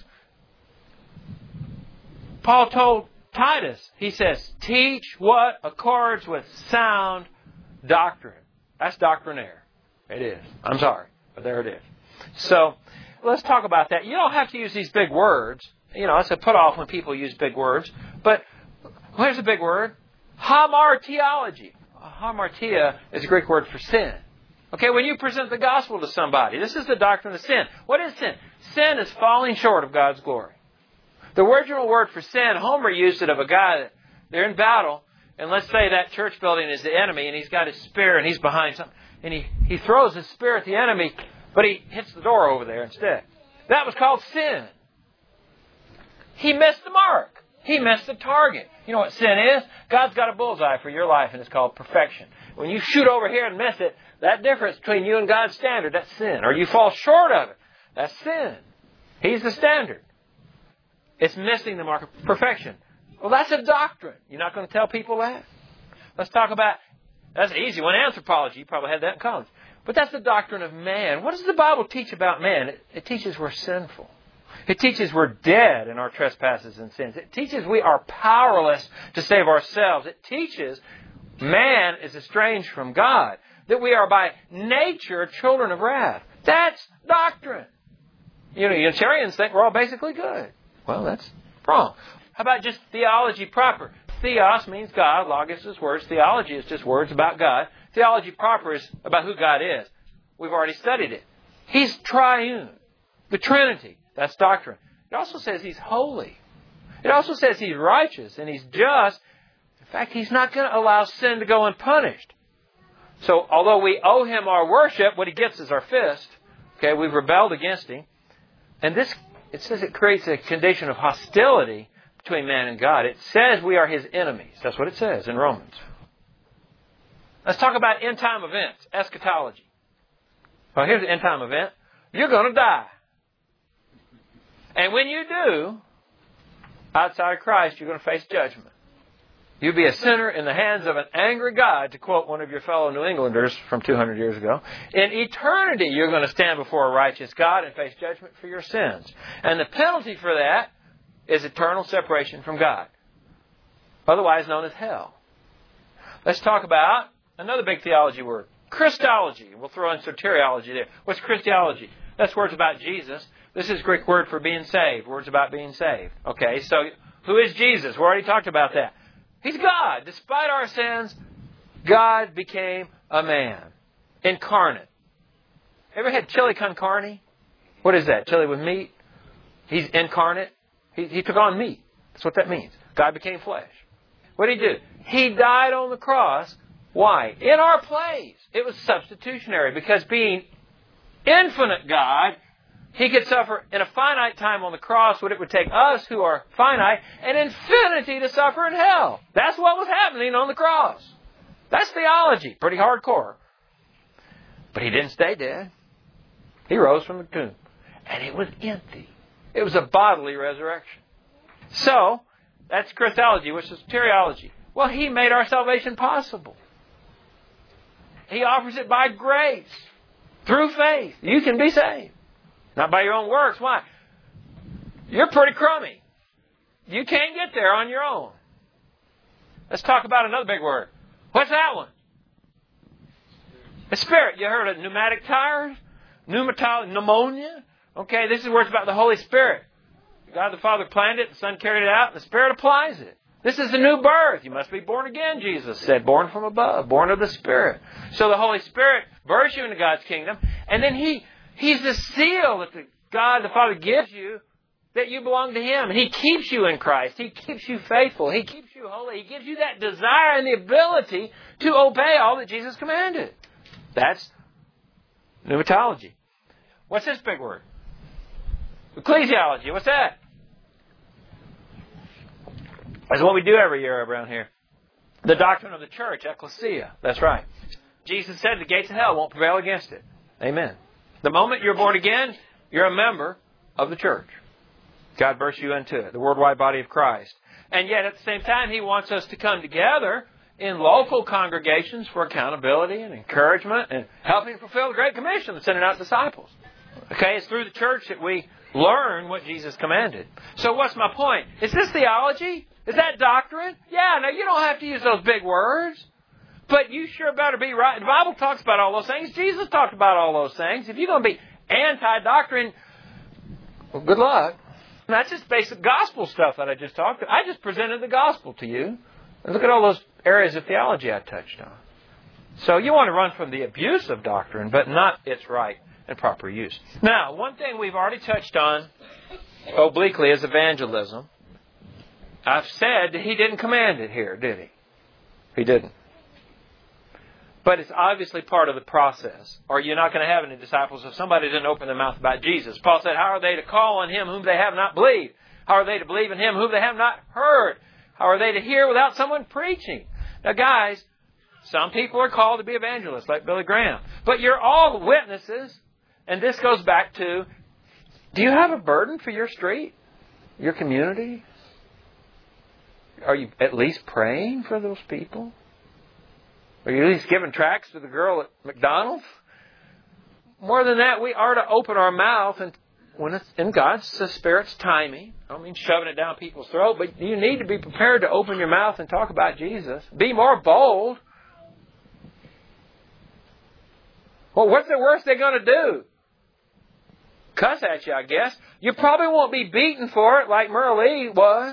Paul told Titus, he says, teach what accords with sound doctrine. That's doctrinaire. It is. I'm sorry, but there it is. So, let's talk about that. You don't have to use these big words. You know, it's a put off when people use big words. But here's a big word. Hamartiology. Hamartia is a Greek word for sin. Okay, when you present the gospel to somebody, this is the doctrine of sin. What is sin? Sin is falling short of God's glory. The original word for sin, Homer used it of a guy that they're in battle, and let's say that church building is the enemy, and he's got his spear, and he's behind something, and he, he throws his spear at the enemy, but he hits the door over there instead. That was called sin. He missed the mark. He missed the target. You know what sin is? God's got a bullseye for your life, and it's called perfection. When you shoot over here and miss it, that difference between you and God's standard, that's sin. Or you fall short of it, that's sin. He's the standard. It's missing the mark of perfection. Well, that's a doctrine. You're not going to tell people that? Let's talk about, that's an easy one, anthropology. You probably had that in college. But that's the doctrine of man. What does the Bible teach about man? It, it teaches we're sinful. It teaches we're dead in our trespasses and sins. It teaches we are powerless to save ourselves. It teaches man is estranged from God. That we are by nature children of wrath. That's doctrine. You know, Unitarians think we're all basically good. Well, that's wrong. How about just theology proper? Theos means God. Logos is words. Theology is just words about God. Theology proper is about who God is. We've already studied it. He's triune. The Trinity. That's doctrine. It also says He's holy. It also says He's righteous and He's just. In fact, He's not going to allow sin to go unpunished. So, although we owe Him our worship, what He gets is our fist. Okay, we've rebelled against Him. And this, it says it creates a condition of hostility between man and God. It says we are His enemies. That's what it says in Romans. Let's talk about end-time events, eschatology. Well, here's the end-time event. You're going to die. And when you do, outside of Christ, you're going to face judgment. You'll be a sinner in the hands of an angry God, to quote one of your fellow New Englanders from two hundred years ago. In eternity, you're going to stand before a righteous God and face judgment for your sins. And the penalty for that is eternal separation from God, otherwise known as hell. Let's talk about another big theology word, Christology. We'll throw in soteriology there. What's Christology? That's words about Jesus. This is Greek word for being saved, words about being saved. Okay, so who is Jesus? We already talked about that. He's God. Despite our sins, God became a man, incarnate. Ever had chili con carne? What is that? Chili with meat? He's incarnate. He, he took on meat. That's what that means. God became flesh. What did He do? He died on the cross. Why? In our place. It was substitutionary, because being infinite God, He could suffer in a finite time on the cross what it would take us who are finite an infinity to suffer in hell. That's what was happening on the cross. That's theology. Pretty hardcore. But He didn't stay dead. He rose from the tomb. And it was empty. It was a bodily resurrection. So, that's Christology, which is soteriology. Well, He made our salvation possible. He offers it by grace. Through faith. You can be saved. Not by your own works. Why? You're pretty crummy. You can't get there on your own. Let's talk about another big word. What's that one? The Spirit. You heard of pneumatic tires? Pneumatic pneumonia? Okay, this is words about the Holy Spirit. God the Father planned it, the Son carried it out, and the Spirit applies it. This is the new birth. You must be born again, Jesus said. Born from above. Born of the Spirit. So the Holy Spirit births you into God's kingdom, and then He He's the seal that the God the Father gives you that you belong to Him. And He keeps you in Christ. He keeps you faithful. He keeps you holy. He gives you that desire and the ability to obey all that Jesus commanded. That's pneumatology. What's this big word? Ecclesiology. What's that? That's what we do every year around here. The doctrine of the church, ecclesia. That's right. Jesus said the gates of hell won't prevail against it. Amen. The moment you're born again, you're a member of the church. God births you into it, the worldwide body of Christ. And yet at the same time, He wants us to come together in local congregations for accountability and encouragement and helping fulfill the Great Commission of sending out disciples. Okay, it's through the church that we learn what Jesus commanded. So what's my point? Is this theology? Is that doctrine? Yeah, now you don't have to use those big words. But you sure better be right. The Bible talks about all those things. Jesus talked about all those things. If you're going to be anti-doctrine, well, good luck. And that's just basic gospel stuff that I just talked about. I just presented the gospel to you. And look at all those areas of theology I touched on. So you want to run from the abuse of doctrine, but not its right and proper use. Now, one thing we've already touched on obliquely is evangelism. I've said He didn't command it here, did He? He didn't. But it's obviously part of the process. Or you're not going to have any disciples if somebody didn't open their mouth about Jesus. Paul said, how are they to call on Him whom they have not believed? How are they to believe in Him whom they have not heard? How are they to hear without someone preaching? Now, guys, some people are called to be evangelists, like Billy Graham. But you're all witnesses. And this goes back to, do you have a burden for your street? Your community? Are you at least praying for those people? Are you at least giving tracts to the girl at McDonald's? More than that, we are to open our mouth, and when it's in God's Spirit's timing, I don't mean shoving it down people's throat, but you need to be prepared to open your mouth and talk about Jesus. Be more bold. Well, what's the worst they're going to do? Cuss at you, I guess. You probably won't be beaten for it like Merle Lee was.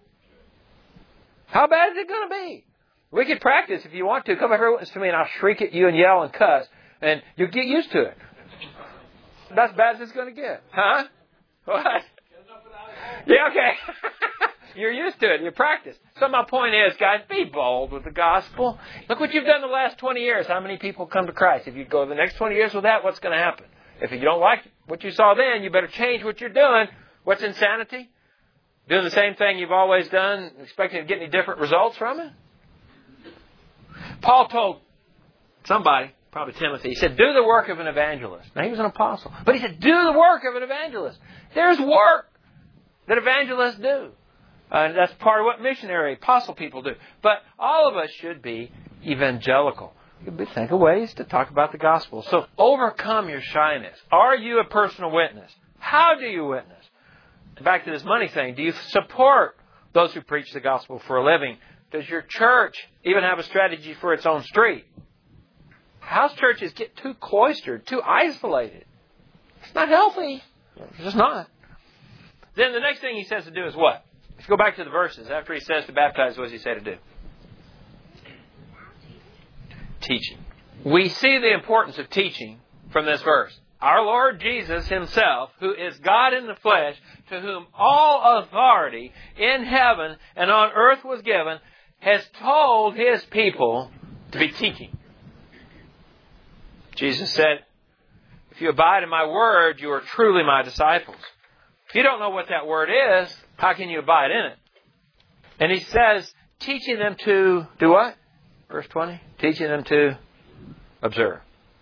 How bad is it going to be? We could practice if you want to. Come over here, witness to me, and I'll shriek at you and yell and cuss. And you'll get used to it. That's as bad as it's going to get. Huh? What? Yeah, okay. You're used to it. You practice. So my point is, guys, be bold with the gospel. Look what you've done the last twenty years. How many people come to Christ? If you go the next twenty years with that, what's going to happen? If you don't like what you saw then, you better change what you're doing. What's insanity? Doing the same thing you've always done, expecting to get any different results from it? Paul told somebody, probably Timothy, he said, do the work of an evangelist. Now, he was an apostle. But he said, do the work of an evangelist. There's work that evangelists do. Uh, and that's part of what missionary, apostle people do. But all of us should be evangelical. You think of ways to talk about the gospel. So overcome your shyness. Are you a personal witness? How do you witness? Back to this money thing. Do you support those who preach the gospel for a living? Does your church even have a strategy for its own street? House churches get too cloistered, too isolated. It's not healthy. It's just not. Then the next thing he says to do is what? Let's go back to the verses. After he says to baptize, what does he say to do? Teaching. We see the importance of teaching from this verse. Our Lord Jesus Himself, who is God in the flesh, to whom all authority in heaven and on earth was given, has told His people to be teaching. Jesus said, if you abide in my word, you are truly my disciples. If you don't know what that word is, how can you abide in it? And He says, teaching them to do what? Verse twenty. Teaching them to observe.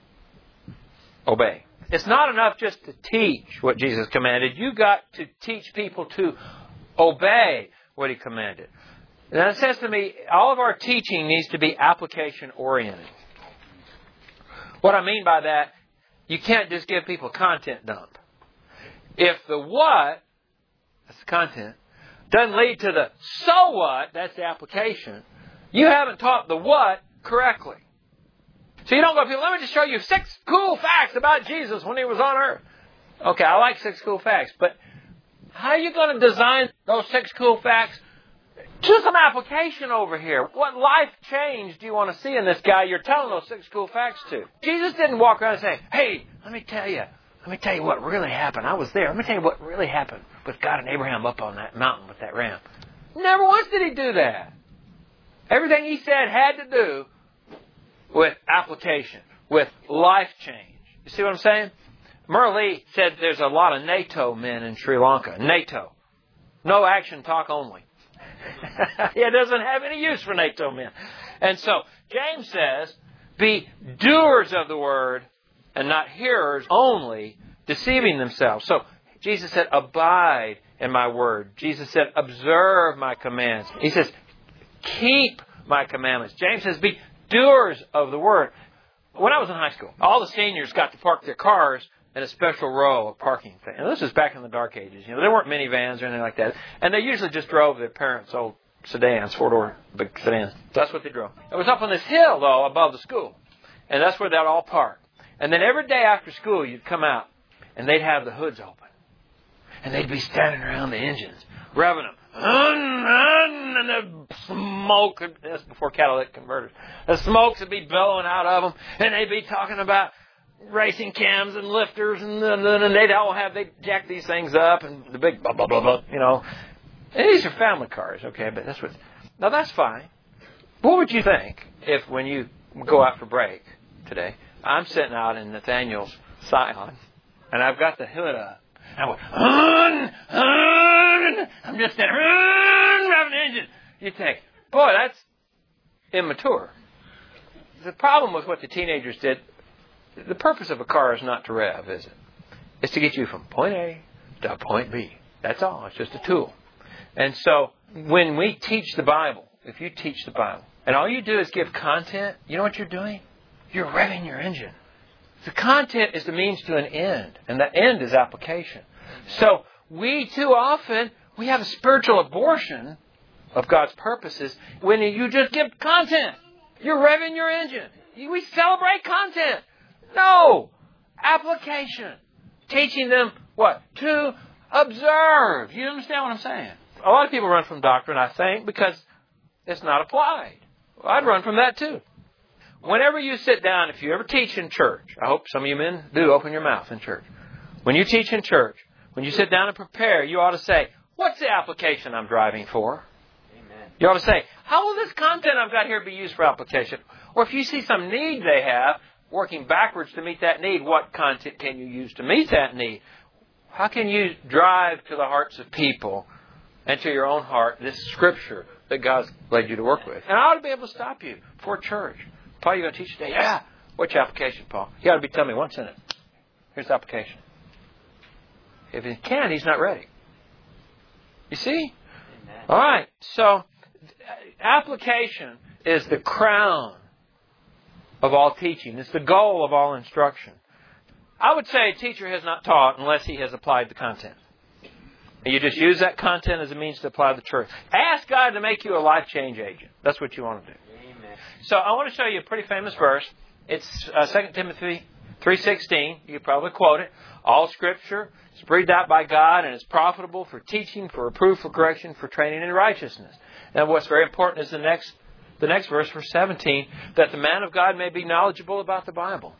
Obey. It's not enough just to teach what Jesus commanded. You've got to teach people to obey what He commanded. And that says to me, all of our teaching needs to be application-oriented. What I mean by that, you can't just give people content dump. If the what, that's the content, doesn't lead to the so what, that's the application, you haven't taught the what correctly. So you don't go, let me just show you six cool facts about Jesus when He was on earth. Okay, I like six cool facts, but how are you going to design those six cool facts to some application over here? What life change do you want to see in this guy you're telling those six cool facts to? Jesus didn't walk around saying, hey, let me tell you, let me tell you what really happened. I was there. Let me tell you what really happened with God and Abraham up on that mountain with that ram. Never once did He do that. Everything He said had to do with application, with life change. You see what I'm saying? Merle Lee said there's a lot of NATO men in Sri Lanka. NATO. No action, talk only. It doesn't have any use for NATO men. And so, James says, be doers of the word and not hearers only, deceiving themselves. So, Jesus said, abide in my word. Jesus said, observe my commands. He says, keep my commandments. James says, be doers of the word. When I was in high school, all the seniors got to park their cars in a special row of parking. And this was back in the dark ages. You know, there weren't minivans or anything like that. And they usually just drove their parents' old sedans, four-door big sedans. That's what they drove. It was up on this hill, though, above the school. And that's where they'd all park. And then every day after school, you'd come out, and they'd have the hoods open. And they'd be standing around the engines, revving them. And the smoke, that's before catalytic converters, the smokes would be billowing out of them, and they'd be talking about racing cams and lifters, and, and, and they'd all have, they'd jack these things up, and the big blah, blah, blah, blah, you know. And these are family cars, okay, but that's what, now that's fine. What would you think if when you go out for break today, I'm sitting out in Nathaniel's Scion, and I've got the hood up, and I go, hun, hun, I'm just standing, hun, revving the engine. You think, boy, that's immature. The problem with what the teenagers did, the purpose of a car is not to rev, is it? It's to get you from point A to point B. That's all. It's just a tool. And so when we teach the Bible, if you teach the Bible, and all you do is give content, you know what you're doing? You're revving your engine. The content is the means to an end, and the end is application. So we too often, we have a spiritual abortion of God's purposes when you just give content. You're revving your engine. We celebrate content. No. Application. Teaching them what? To observe. You understand what I'm saying? A lot of people run from doctrine, I think, because it's not applied. Well, I'd run from that too. Whenever you sit down, if you ever teach in church, I hope some of you men do open your mouth in church. When you teach in church, when you sit down and prepare, you ought to say, what's the application I'm driving for? Amen. You ought to say, how will this content I've got here be used for application? Or if you see some need they have, working backwards to meet that need, what content can you use to meet that need? How can you drive to the hearts of people and to your own heart this Scripture that God's led you to work with? And I ought to be able to stop you for church. Paul, you going to teach today? Yeah. What's your application, Paul? You ought to be telling me one sentence. Here's the application. If he can, he's not ready. You see? Amen. All right. So, application is the crown of all teaching. It's the goal of all instruction. I would say a teacher has not taught unless he has applied the content. And you just use that content as a means to apply the truth. Ask God to make you a life change agent. That's what you want to do. Amen. So I want to show you a pretty famous verse. It's uh, Second Timothy three sixteen. You could probably quote it. All Scripture is breathed out by God and is profitable for teaching, for reproof, for correction, for training in righteousness. Now what's very important is the next the next verse, verse seventeen, that the man of God may be knowledgeable about the Bible.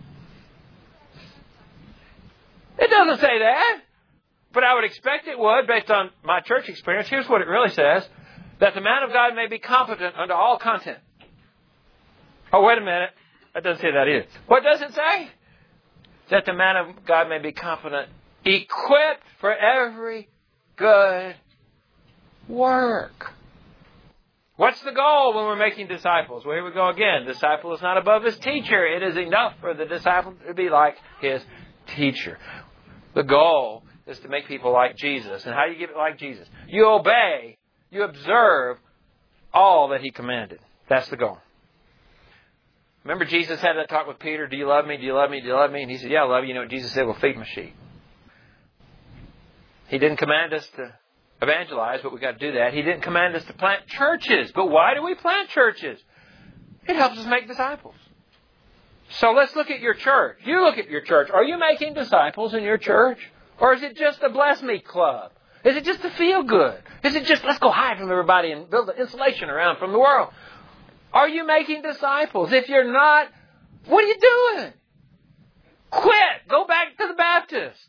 It doesn't say that, but I would expect it would based on my church experience. Here's what it really says, that the man of God may be competent unto all content. Oh, wait a minute. That doesn't say that either. What does it say? That the man of God may be competent, equipped for every good work. What's the goal when we're making disciples? Well, here we go again. Disciple is not above his teacher. It is enough for the disciple to be like his teacher. The goal is to make people like Jesus. And how do you get it like Jesus? You obey, you observe all that he commanded. That's the goal. Remember Jesus had that talk with Peter, do you love me, do you love me, do you love me? And he said, yeah, I love you. You know what Jesus said? Well, feed my sheep. He didn't command us to evangelize, but we've got to do that. He didn't command us to plant churches. But why do we plant churches? It helps us make disciples. So let's look at your church. You look at your church. Are you making disciples in your church? Or is it just a bless me club? Is it just to feel good? Is it just let's go hide from everybody and build the insulation around from the world? Are you making disciples? If you're not, what are you doing? Quit. Go back to the Baptist.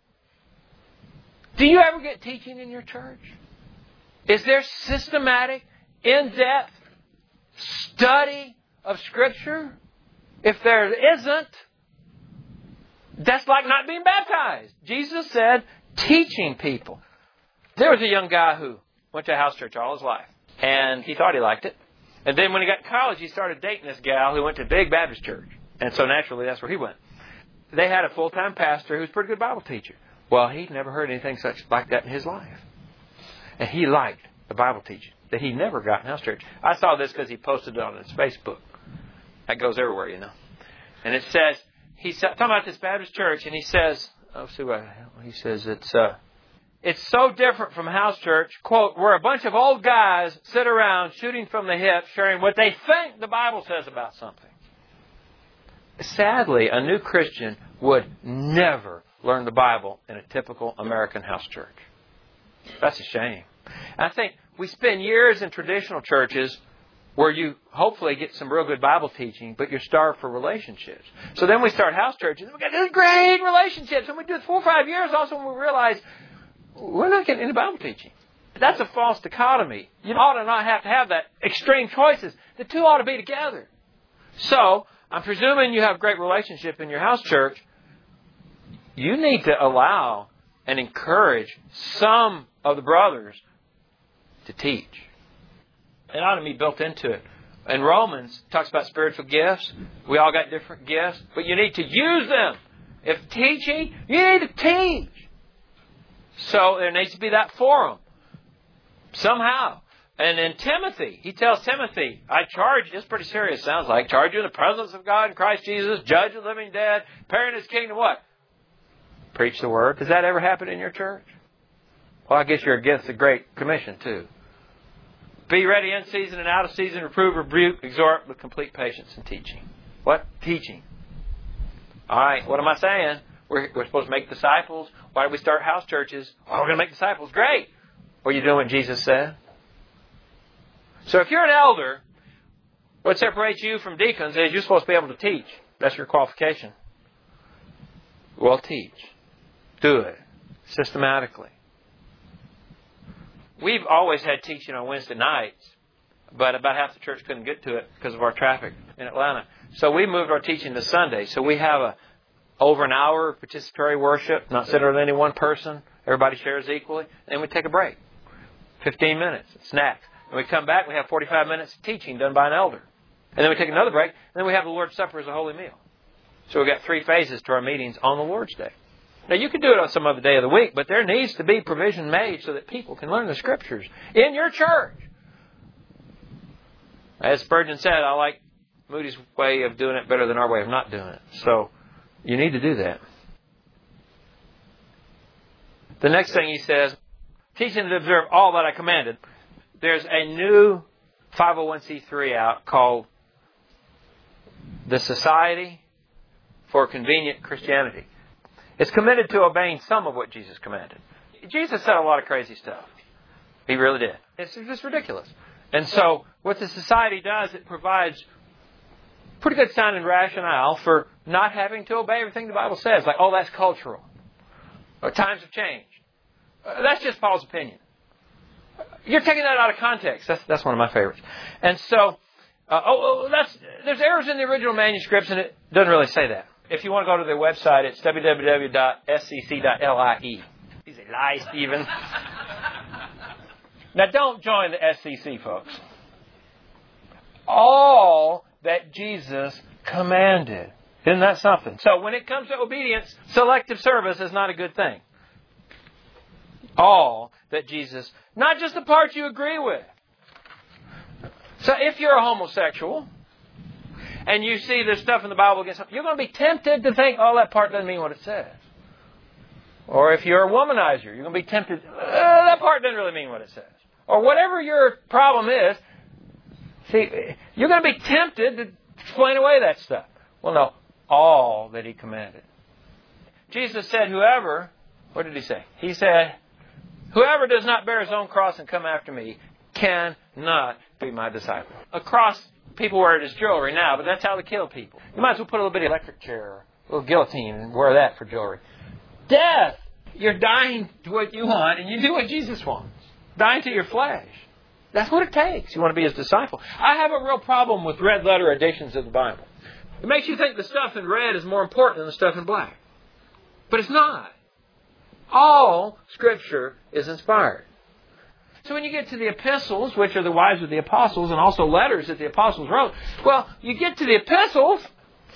Do you ever get teaching in your church? Is there systematic, in-depth study of Scripture? If there isn't, that's like not being baptized. Jesus said, teaching people. There was a young guy who went to a house church all his life, and he thought he liked it. And then when he got to college, he started dating this gal who went to a big Baptist church. And so naturally, that's where he went. They had a full-time pastor who was a pretty good Bible teacher. Well, he'd never heard anything such like that in his life. And he liked the Bible teaching that he never got in house church. I saw this because he posted it on his Facebook. That goes everywhere, you know. And it says, he's talking about this Baptist church, and he says, oh, see what he says, it's uh, it's so different from house church, quote, where a bunch of old guys sit around shooting from the hip, sharing what they think the Bible says about something. Sadly, a new Christian would never learn the Bible in a typical American house church. That's a shame. And I think we spend years in traditional churches where you hopefully get some real good Bible teaching, but you're starved for relationships. So then we start house churches, and we got these great relationships, and we do it four or five years also when we realize we're not getting any Bible teaching. That's a false dichotomy. You ought to not have to have that extreme choices. The two ought to be together. So, I'm presuming you have great relationship in your house church. You need to allow and encourage some of the brothers to teach. It ought to be built into it. In Romans, it talks about spiritual gifts. We all got different gifts, but you need to use them. If teaching, you need to teach. So there needs to be that forum. Somehow. And in Timothy, he tells Timothy, I charge, it's pretty serious, sounds like, charge you in the presence of God in Christ Jesus, judge the living dead, parent His kingdom, what? Preach the word. Does that ever happen in your church? Well, I guess you're against the Great Commission, too. Be ready in season and out of season, reprove, rebuke, exhort with complete patience and teaching. What? Teaching. All right, what am I saying? We're, we're supposed to make disciples. Why do we start house churches? Oh, we're going to make disciples. Great. Well, you doing what Jesus said? So if you're an elder, what separates you from deacons is you're supposed to be able to teach. That's your qualification. Well, teach. Do it. Systematically. We've always had teaching on Wednesday nights, but about half the church couldn't get to it because of our traffic in Atlanta. So we moved our teaching to Sunday. So we have a over an hour of participatory worship, not centered on any one person. Everybody shares equally. And we take a break. fifteen minutes, snacks. And we come back, we have forty-five minutes of teaching done by an elder. And then we take another break, and then we have the Lord's Supper as a holy meal. So we've got three phases to our meetings on the Lord's Day. Now, you can do it on some other day of the week, but there needs to be provision made so that people can learn the Scriptures in your church. As Spurgeon said, I like Moody's way of doing it better than our way of not doing it. So, you need to do that. The next thing he says, teaching to observe all that I commanded. There's a new five oh one c three out called the Society for Convenient Christianity. It's committed to obeying some of what Jesus commanded. Jesus said a lot of crazy stuff. He really did. It's just ridiculous. And so what the society does, it provides pretty good sounding rationale for not having to obey everything the Bible says. Like, oh, that's cultural. Or times have changed. Uh, that's just Paul's opinion. You're taking that out of context. That's that's one of my favorites. And so, uh, oh, oh, that's there's errors in the original manuscripts, and it doesn't really say that. If you want to go to their website, it's w w w dot s c c dot l i e. He's a lie, Stephen. Now, don't join the S C C, folks. All that Jesus commanded. Isn't that something? So when it comes to obedience, selective service is not a good thing. All that Jesus, not just the parts you agree with. So if you're a homosexual and you see there's stuff in the Bible against something, you're going to be tempted to think, oh, that part doesn't mean what it says. Or if you're a womanizer, you're going to be tempted, uh, that part doesn't really mean what it says. Or whatever your problem is, see, you're going to be tempted to explain away that stuff. Well, no, all that He commanded. Jesus said, whoever, what did He say? He said, whoever does not bear his own cross and come after me cannot be my disciple. A cross, people wear it as jewelry now, but that's how they kill people. You might as well put a little bit of electric chair, a little guillotine, and wear that for jewelry. Death! You're dying to what you want, and you do what Jesus wants. Dying to your flesh. That's what it takes. You want to be His disciple. I have a real problem with red letter editions of the Bible. It makes you think the stuff in red is more important than the stuff in black. But it's not. All Scripture is inspired. So when you get to the epistles, which are the wives of the apostles, and also letters that the apostles wrote, well, you get to the epistles,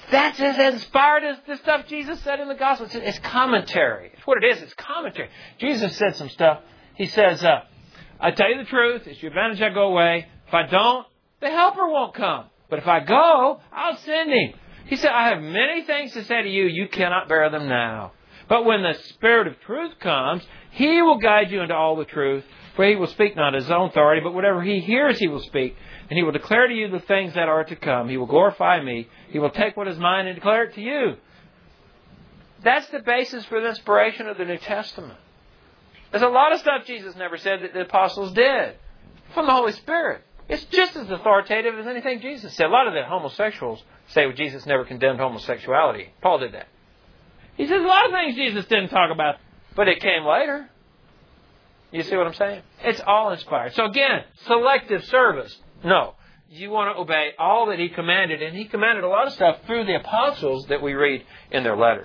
That's as inspired as the stuff Jesus said in the gospel. It's, it's commentary. It's what it is. It's commentary. Jesus said some stuff. He says, uh, I tell you the truth. It's your advantage I go away. If I don't, the helper won't come. But if I go, I'll send him. He said, I have many things to say to you. You cannot bear them now. But when the Spirit of truth comes, He will guide you into all the truth. For He will speak not His own authority, but whatever He hears He will speak. And He will declare to you the things that are to come. He will glorify Me. He will take what is mine and declare it to you. That's the basis for the inspiration of the New Testament. There's a lot of stuff Jesus never said that the apostles did from the Holy Spirit. It's just as authoritative as anything Jesus said. A lot of the homosexuals say well, Jesus never condemned homosexuality. Paul did that. He says a lot of things Jesus didn't talk about, but it came later. You see what I'm saying? It's all inspired. So again, selective service. No. You want to obey all that He commanded, and He commanded a lot of stuff through the apostles that we read in their letters.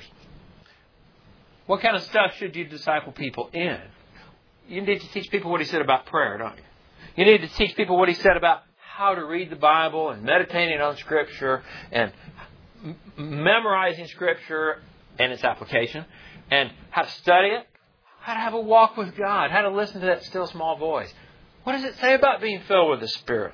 What kind of stuff should you disciple people in? You need to teach people what He said about prayer, don't you? You need to teach people what He said about how to read the Bible and meditating on Scripture and m- memorizing Scripture and its application, and how to study it, how to have a walk with God, how to listen to that still small voice. What does it say about being filled with the Spirit?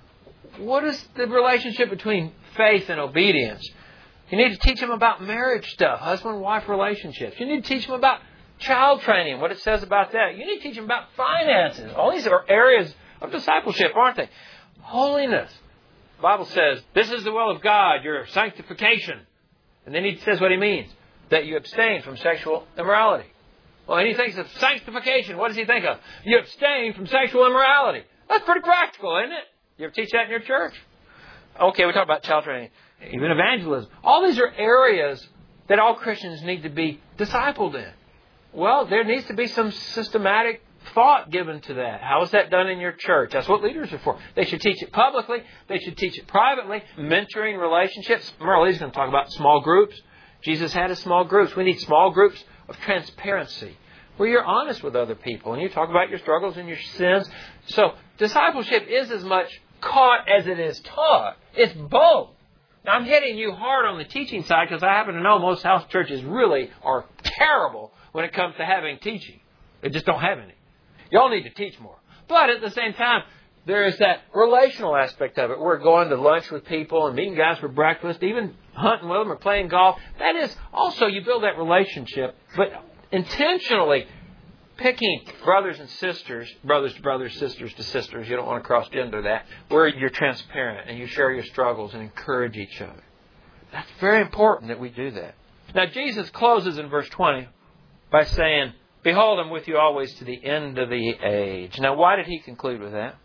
What is the relationship between faith and obedience? You need to teach them about marriage stuff, husband-wife relationships. You need to teach them about child training, what it says about that. You need to teach them about finances. All these are areas of discipleship, aren't they? Holiness. The Bible says, this is the will of God, your sanctification. And then He says what He means, that you abstain from sexual immorality. Well, and He thinks of sanctification. What does He think of? You abstain from sexual immorality. That's pretty practical, isn't it? You ever teach that in your church? Okay, we talk about child training, even evangelism. All these are areas that all Christians need to be discipled in. Well, there needs to be some systematic thought given to that. How is that done in your church? That's what leaders are for. They should teach it publicly. They should teach it privately. Mentoring relationships. Merle's going to talk about small groups. Jesus had a small groups. We need small groups of transparency, where you're honest with other people and you talk about your struggles and your sins. So discipleship is as much caught as it is taught. It's both. Now I'm hitting you hard on the teaching side because I happen to know most house churches really are terrible when it comes to having teaching. They just don't have any. Y'all need to teach more. But at the same time, there is that relational aspect of it. We're going to lunch with people and meeting guys for breakfast, even hunting with them or playing golf. That is also, you build that relationship, but intentionally picking brothers and sisters, brothers to brothers, sisters to sisters. You don't want to cross-gender that. Where you're transparent and you share your struggles and encourage each other. That's very important that we do that. Now, Jesus closes in verse twenty by saying, behold, I'm with you always to the end of the age. Now, why did He conclude with that?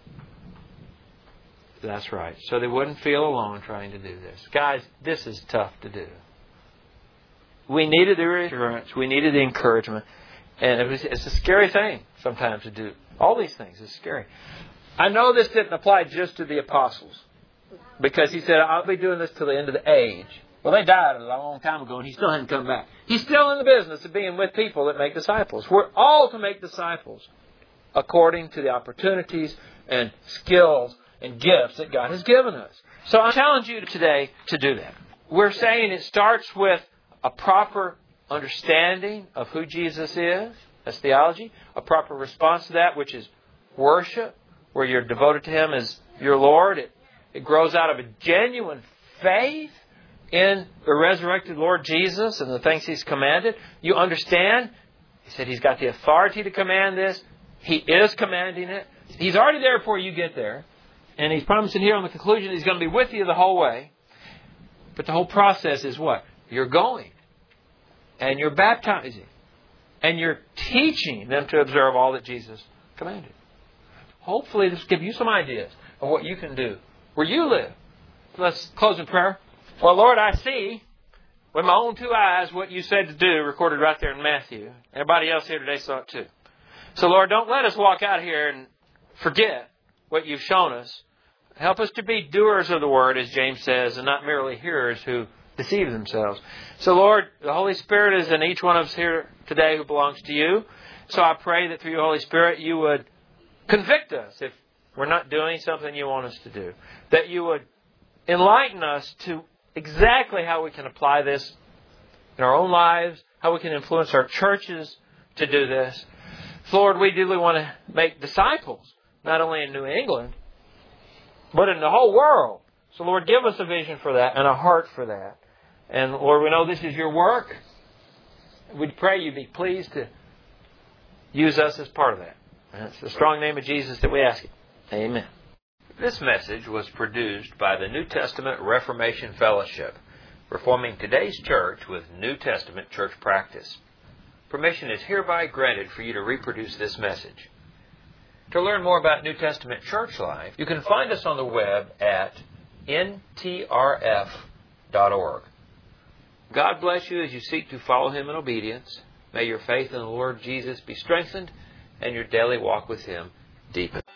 That's right. So they wouldn't feel alone trying to do this. Guys, this is tough to do. We needed the reassurance. We needed the encouragement. And it was, it's a scary thing sometimes to do. All these things is scary. I know this didn't apply just to the apostles. Because He said, I'll be doing this till the end of the age. Well, they died a long time ago and He still hadn't come back. He's still in the business of being with people that make disciples. We're all to make disciples according to the opportunities and skills and gifts that God has given us. So I challenge you today to do that. We're saying it starts with a proper understanding of who Jesus is. That's theology. A proper response to that, which is worship, where you're devoted to Him as your Lord. It, it grows out of a genuine faith in the resurrected Lord Jesus and the things He's commanded. You understand, He said He's got the authority to command this. He is commanding it. He's already there before you get there. And He's promising here on the conclusion He's going to be with you the whole way. But the whole process is what? You're going. And you're baptizing. And you're teaching them to observe all that Jesus commanded. Hopefully this will give you some ideas of what you can do where you live. Let's close in prayer. Well, Lord, I see with my own two eyes what You said to do, recorded right there in Matthew. Everybody else here today saw it too. So, Lord, don't let us walk out here and forget what You've shown us. Help us to be doers of the Word, as James says, and not merely hearers who deceive themselves. So, Lord, the Holy Spirit is in each one of us here today who belongs to You. So I pray that through Your Holy Spirit You would convict us if we're not doing something You want us to do. That You would enlighten us to exactly how we can apply this in our own lives, how we can influence our churches to do this. Lord, we do want to make disciples, not only in New England, but in the whole world. So, Lord, give us a vision for that and a heart for that. And, Lord, we know this is your work. We pray you be pleased to use us as part of that. And it's the strong name of Jesus that we ask it. Amen. This message was produced by the New Testament Reformation Fellowship, reforming today's church with New Testament church practice. Permission is hereby granted for you to reproduce this message. To learn more about New Testament church life, you can find us on the web at N T R F dot org. God bless you as you seek to follow Him in obedience. May your faith in the Lord Jesus be strengthened and your daily walk with Him deepened.